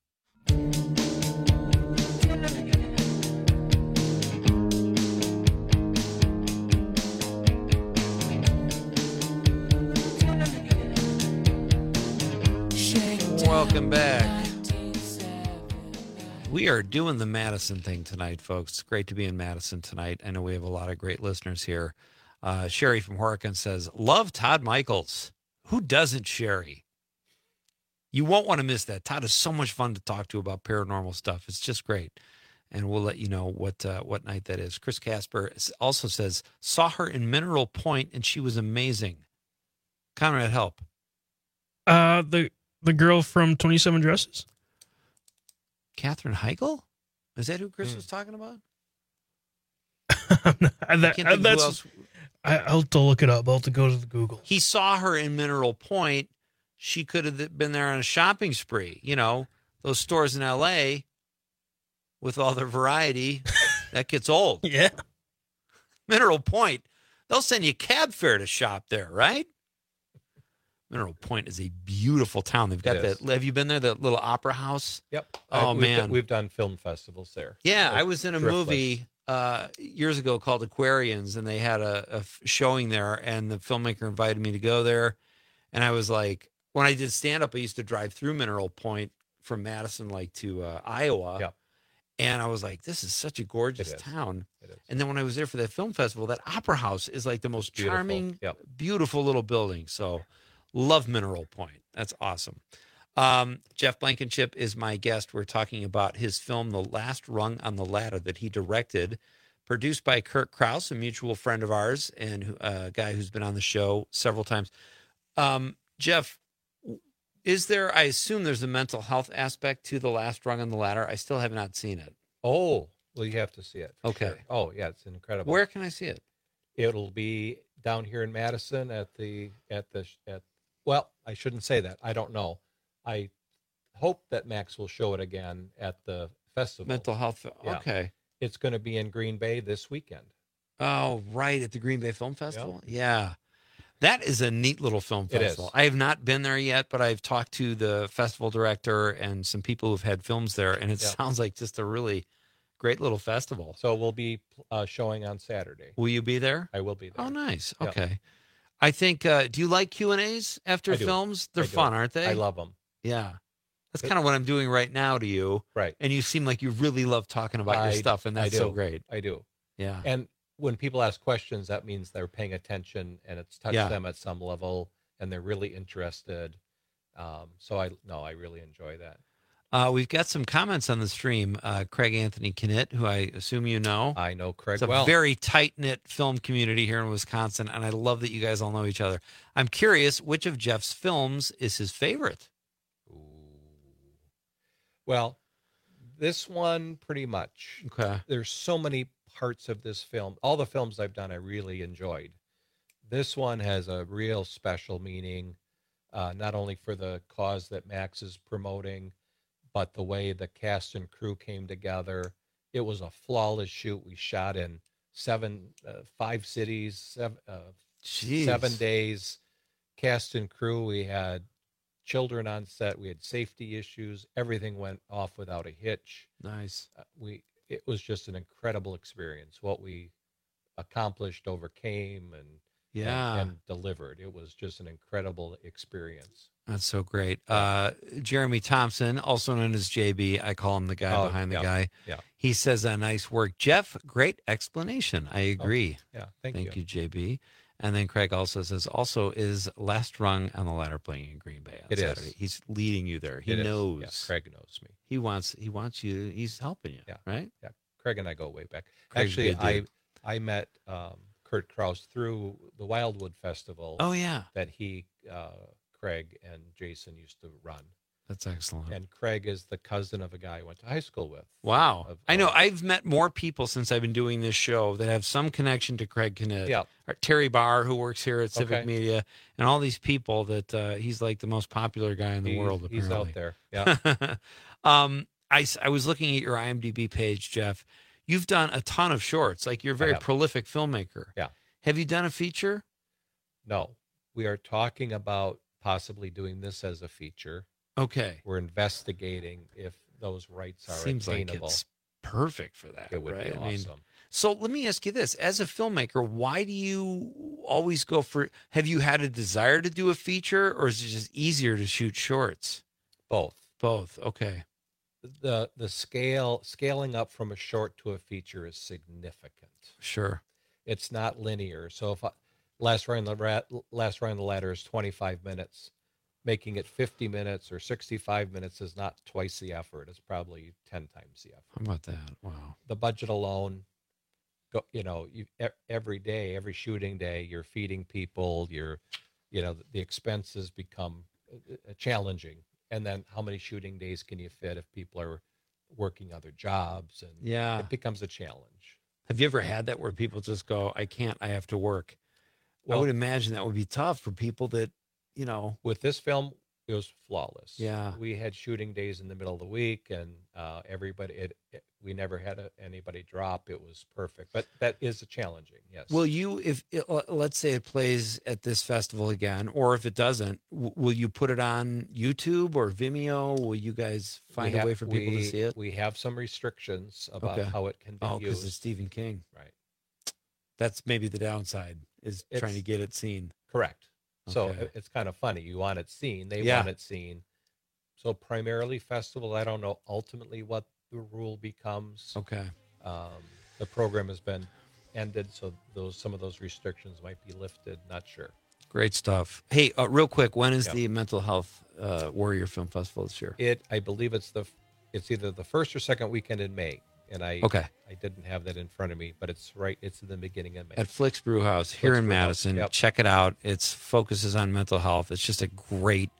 Welcome back. We are doing the Madison thing tonight, folks. It's great to be in Madison tonight. I know we have a lot of great listeners here. Uh, Sherry from Horicon says, love Todd Michaels. Who doesn't, Sherry? You won't want to miss that. Todd is so much fun to talk to about paranormal stuff. It's just great. And we'll let you know what uh, what night that is. Chris Casper also says, saw her in Mineral Point, and she was amazing. Conrad, help. Uh, the... The girl from twenty-seven Dresses? Katherine Heigl? Is that who Chris mm. was talking about? that, I that's, I, I'll have to look it up. I'll have to go to the Google. He saw her in Mineral Point. She could have been there on a shopping spree. You know, those stores in L A with all their variety, that gets old. Yeah. Mineral Point, they'll send you cab fare to shop there, right? Mineral Point is a beautiful town. They've got that. Have you been there? That little opera house. Yep. Oh uh, we've man, done, we've done film festivals there. Yeah, like I was in a movie uh, years ago called Aquarians, and they had a, a showing there, and the filmmaker invited me to go there, and I was like, when I did stand up, I used to drive through Mineral Point from Madison, like to uh, Iowa. Yep. And I was like, this is such a gorgeous it town. It is. And then when I was there for that film festival, that opera house is like the most Beautiful. charming, Yep. beautiful little building. So. Love Mineral Point. That's awesome. Um, Jeff Blankenship is my guest. We're talking about his film, The Last Rung on the Ladder, that he directed, produced by Kirk Krause, a mutual friend of ours and a guy who's been on the show several times. Um, Jeff, is there, I assume there's a mental health aspect to The Last Rung on the Ladder. I still have not seen it. Oh, well, you have to see it. Okay. Sure. Oh, yeah, it's incredible. Where can I see it? It'll be down here in Madison at the, at the, at Well, I shouldn't say that. I don't know. I hope that Max will show it again at the festival. Mental health. Yeah. Okay. It's going to be in Green Bay this weekend. Oh, right. At the Green Bay Film Festival? Yep. Yeah. That is a neat little film festival. It is. I have not been there yet, but I've talked to the festival director and some people who've had films there, and it yep. sounds like just a really great little festival. So we'll be uh, showing on Saturday. Will you be there? I will be there. Oh, nice. Yep. Okay. I think, uh, do you like Q and A's after I do. films? They're I do. fun, aren't they? I love them. Yeah. That's kind of what I'm doing right now to you. Right. And you seem like you really love talking about I, your stuff, and that's so great. I do. Yeah. And when people ask questions, that means they're paying attention and it's touched Yeah. them at some level and they're really interested. Um, so I, no, I really enjoy that. Uh, we've got some comments on the stream. Uh, Craig Anthony Knitt, who I assume you know. I know Craig It's a well. very tight-knit film community here in Wisconsin, and I love that you guys all know each other. I'm curious, which of Jeff's films is his favorite? Well, this one pretty much. Okay. There's so many parts of this film. All the films I've done, I really enjoyed. This one has a real special meaning, uh, not only for the cause that Max is promoting, but the way the cast and crew came together. It was a flawless shoot. We shot in seven, uh, five cities, seven, uh, seven days. Cast and crew, we had children on set. We had safety issues. Everything went off without a hitch. Nice. Uh, we it was just an incredible experience. What we accomplished, overcame, and yeah, and, and delivered. It was just an incredible experience. That's so great. Uh, Jeremy Thompson, also known as J B, I call him the guy Oh, behind the yeah, guy. yeah. He says, uh, nice work. Jeff, great explanation. I agree. Oh, yeah, thank Thank you. you, J B. And then Craig also says, also is Last Rung on the Ladder playing in Green Bay on It is. Saturday. He's leading you there. He It is. knows. Yeah, Craig knows me. He wants he wants you. He's helping you, Yeah. right? Yeah, Craig and I go way back. Craig's Actually, a good I dude. I met um, Kurt Krause through the Wildwood Festival. Oh, yeah. that he, uh, Craig, and Jason used to run. That's excellent. And Craig is the cousin of a guy I went to high school with. Wow. Of- I know. of- I've met more people since I've been doing this show that have some connection to Craig Knitt. Yeah. Or Terry Barr, who works here at Civic Okay. Media, and all these people that uh, he's like the most popular guy in the He- world, he's apparently. out there. Yeah. um, I, s- I was looking at your IMDb page, Jeff. You've done a ton of shorts. Like, you're a very have. prolific filmmaker. Yeah. Have you done a feature? No, we are talking about possibly doing this as a feature. Okay. We're investigating if those rights are Seems like attainable. it's perfect for that. It would right? be I mean, awesome. so let me ask you this: as a filmmaker, why do you always go for? Have you had a desire to do a feature, or is it just easier to shoot shorts? Both. Both. Okay. the the scale scaling up from a short to a feature is significant. Sure. It's not linear. So if I, last run the rat last run the ladder is twenty-five minutes, making it fifty minutes or sixty-five minutes is not twice the effort. It's probably ten times the effort. How about that? Wow. The budget alone, go, you know, you, e- every day, every shooting day, you're feeding people. You're, you know, the expenses become uh, uh, challenging. And then how many shooting days can you fit if people are working other jobs? And Yeah. it becomes a challenge. Have you ever had that where people just go, "I can't. I have to work"? I Well- would imagine that would be tough for people that, you know. With this film, it was flawless. Yeah. We had shooting days in the middle of the week, and uh, everybody, it, it, we never had a, anybody drop. It was perfect. But that is a challenging, yes. Will you, if it, let's say it plays at this festival again, or if it doesn't, w- will you put it on YouTube or Vimeo? Will you guys find We a way have- for people we- to see it? We have some restrictions about Okay. how it can be Oh, because used. it's Stephen King. Right. That's maybe the downside is It's- trying to get it seen. Correct. So Okay. it- it's kind of funny. You want it seen. They Yeah. want it seen. So primarily festival. I don't know ultimately what the rule becomes. Okay. Um, the program has been ended, so those some of those restrictions might be lifted. Not sure. Great stuff. Hey, uh, real quick, when is Yeah. the Mental Health uh, Warrior Film Festival this year? It. I believe it's the. It's either the first or second weekend in May, and I. Okay. I didn't have that in front of me, but it's right. It's in the beginning of May. At Flicks Brew House here Flicks in Brew House, Madison. yep. Check it out. It's focuses on mental health. It's just a great.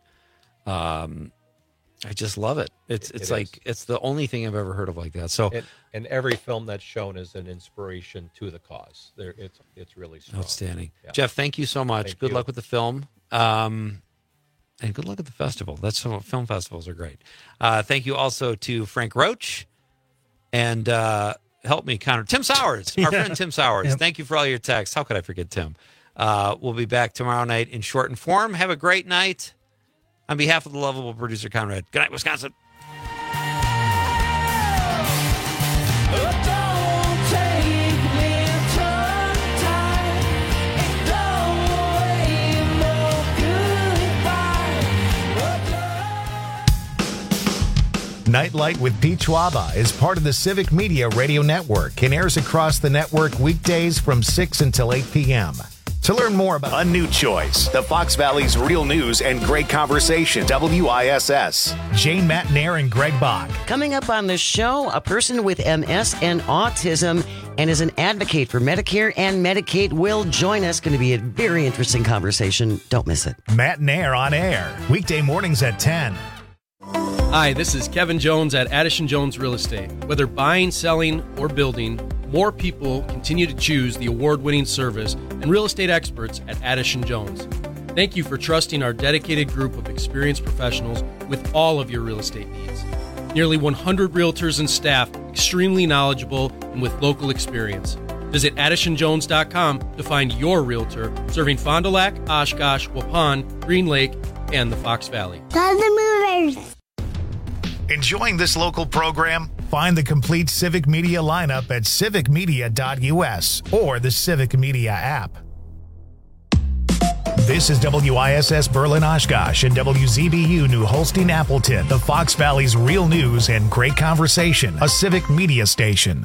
Um, I just love it. It's It- it's it like is. it's the only thing I've ever heard of like that. So And, and every film that's shown is an inspiration to the cause. There, it's it's really strong. outstanding, Yeah. Jeff. Thank you so much. Thank good you. luck with the film. Um, and good luck at the festival. That's some film festivals are great. Uh, thank you also to Frank Roach and uh, help me, Connor. Tim Sowers, our friend Tim Sowers. Yep. Thank you for all your texts. How could I forget Tim? Uh, we'll be back tomorrow night in shortened form. Have a great night. On behalf of the lovable producer Conrad, good night, Wisconsin. Nightlight with Pete Schwaba is part of the Civic Media Radio Network and airs across the network weekdays from six until eight p.m. To learn more about A new choice. The Fox Valley's real news and great conversation. W I S S. Jane Matnair and Greg Bach. Coming up on the show, a person with M S and autism and is an advocate for Medicare and Medicaid will join us. Going to be a very interesting conversation. Don't miss it. Matnair on air. Weekday mornings at ten. Hi, this is Kevin Jones at Addison Jones Real Estate. Whether buying, selling, or building, more people continue to choose the award-winning service and real estate experts at Addison Jones. Thank you for trusting our dedicated group of experienced professionals with all of your real estate needs. Nearly one hundred realtors and staff, extremely knowledgeable and with local experience. Visit addison jones dot com to find your realtor serving Fond du Lac, Oshkosh, Waupun, Green Lake, and the Fox Valley. The movers. Enjoying this local program? Find the complete Civic Media lineup at civic media dot u s or the Civic Media app. This is W I S S Berlin Oshkosh and W Z B U New Holstein Appleton, the Fox Valley's real news and great conversation, a Civic Media station.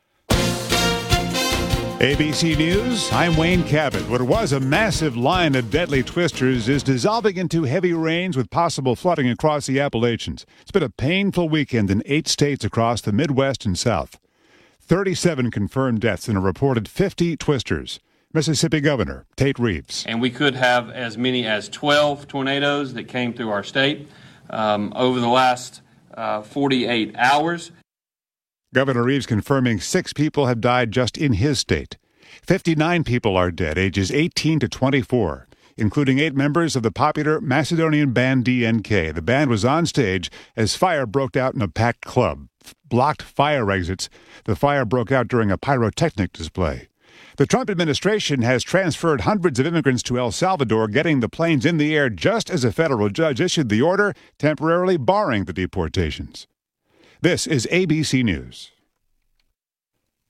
A B C News, I'm Wayne Cabot. What was a massive line of deadly twisters is dissolving into heavy rains with possible flooding across the Appalachians. It's been a painful weekend in eight states across the Midwest and South. thirty-seven confirmed deaths and a reported fifty twisters. Mississippi Governor Tate Reeves. And we could have as many as twelve tornadoes that came through our state um, over the last uh, forty-eight hours. Governor Reeves confirming six people have died just in his state. fifty-nine people are dead, ages eighteen to twenty-four, including eight members of the popular Macedonian band D N K. The band was on stage as fire broke out in a packed club. Blocked fire exits. The fire broke out during a pyrotechnic display. The Trump administration has transferred hundreds of immigrants to El Salvador, getting the planes in the air just as a federal judge issued the order temporarily barring the deportations. This is A B C News.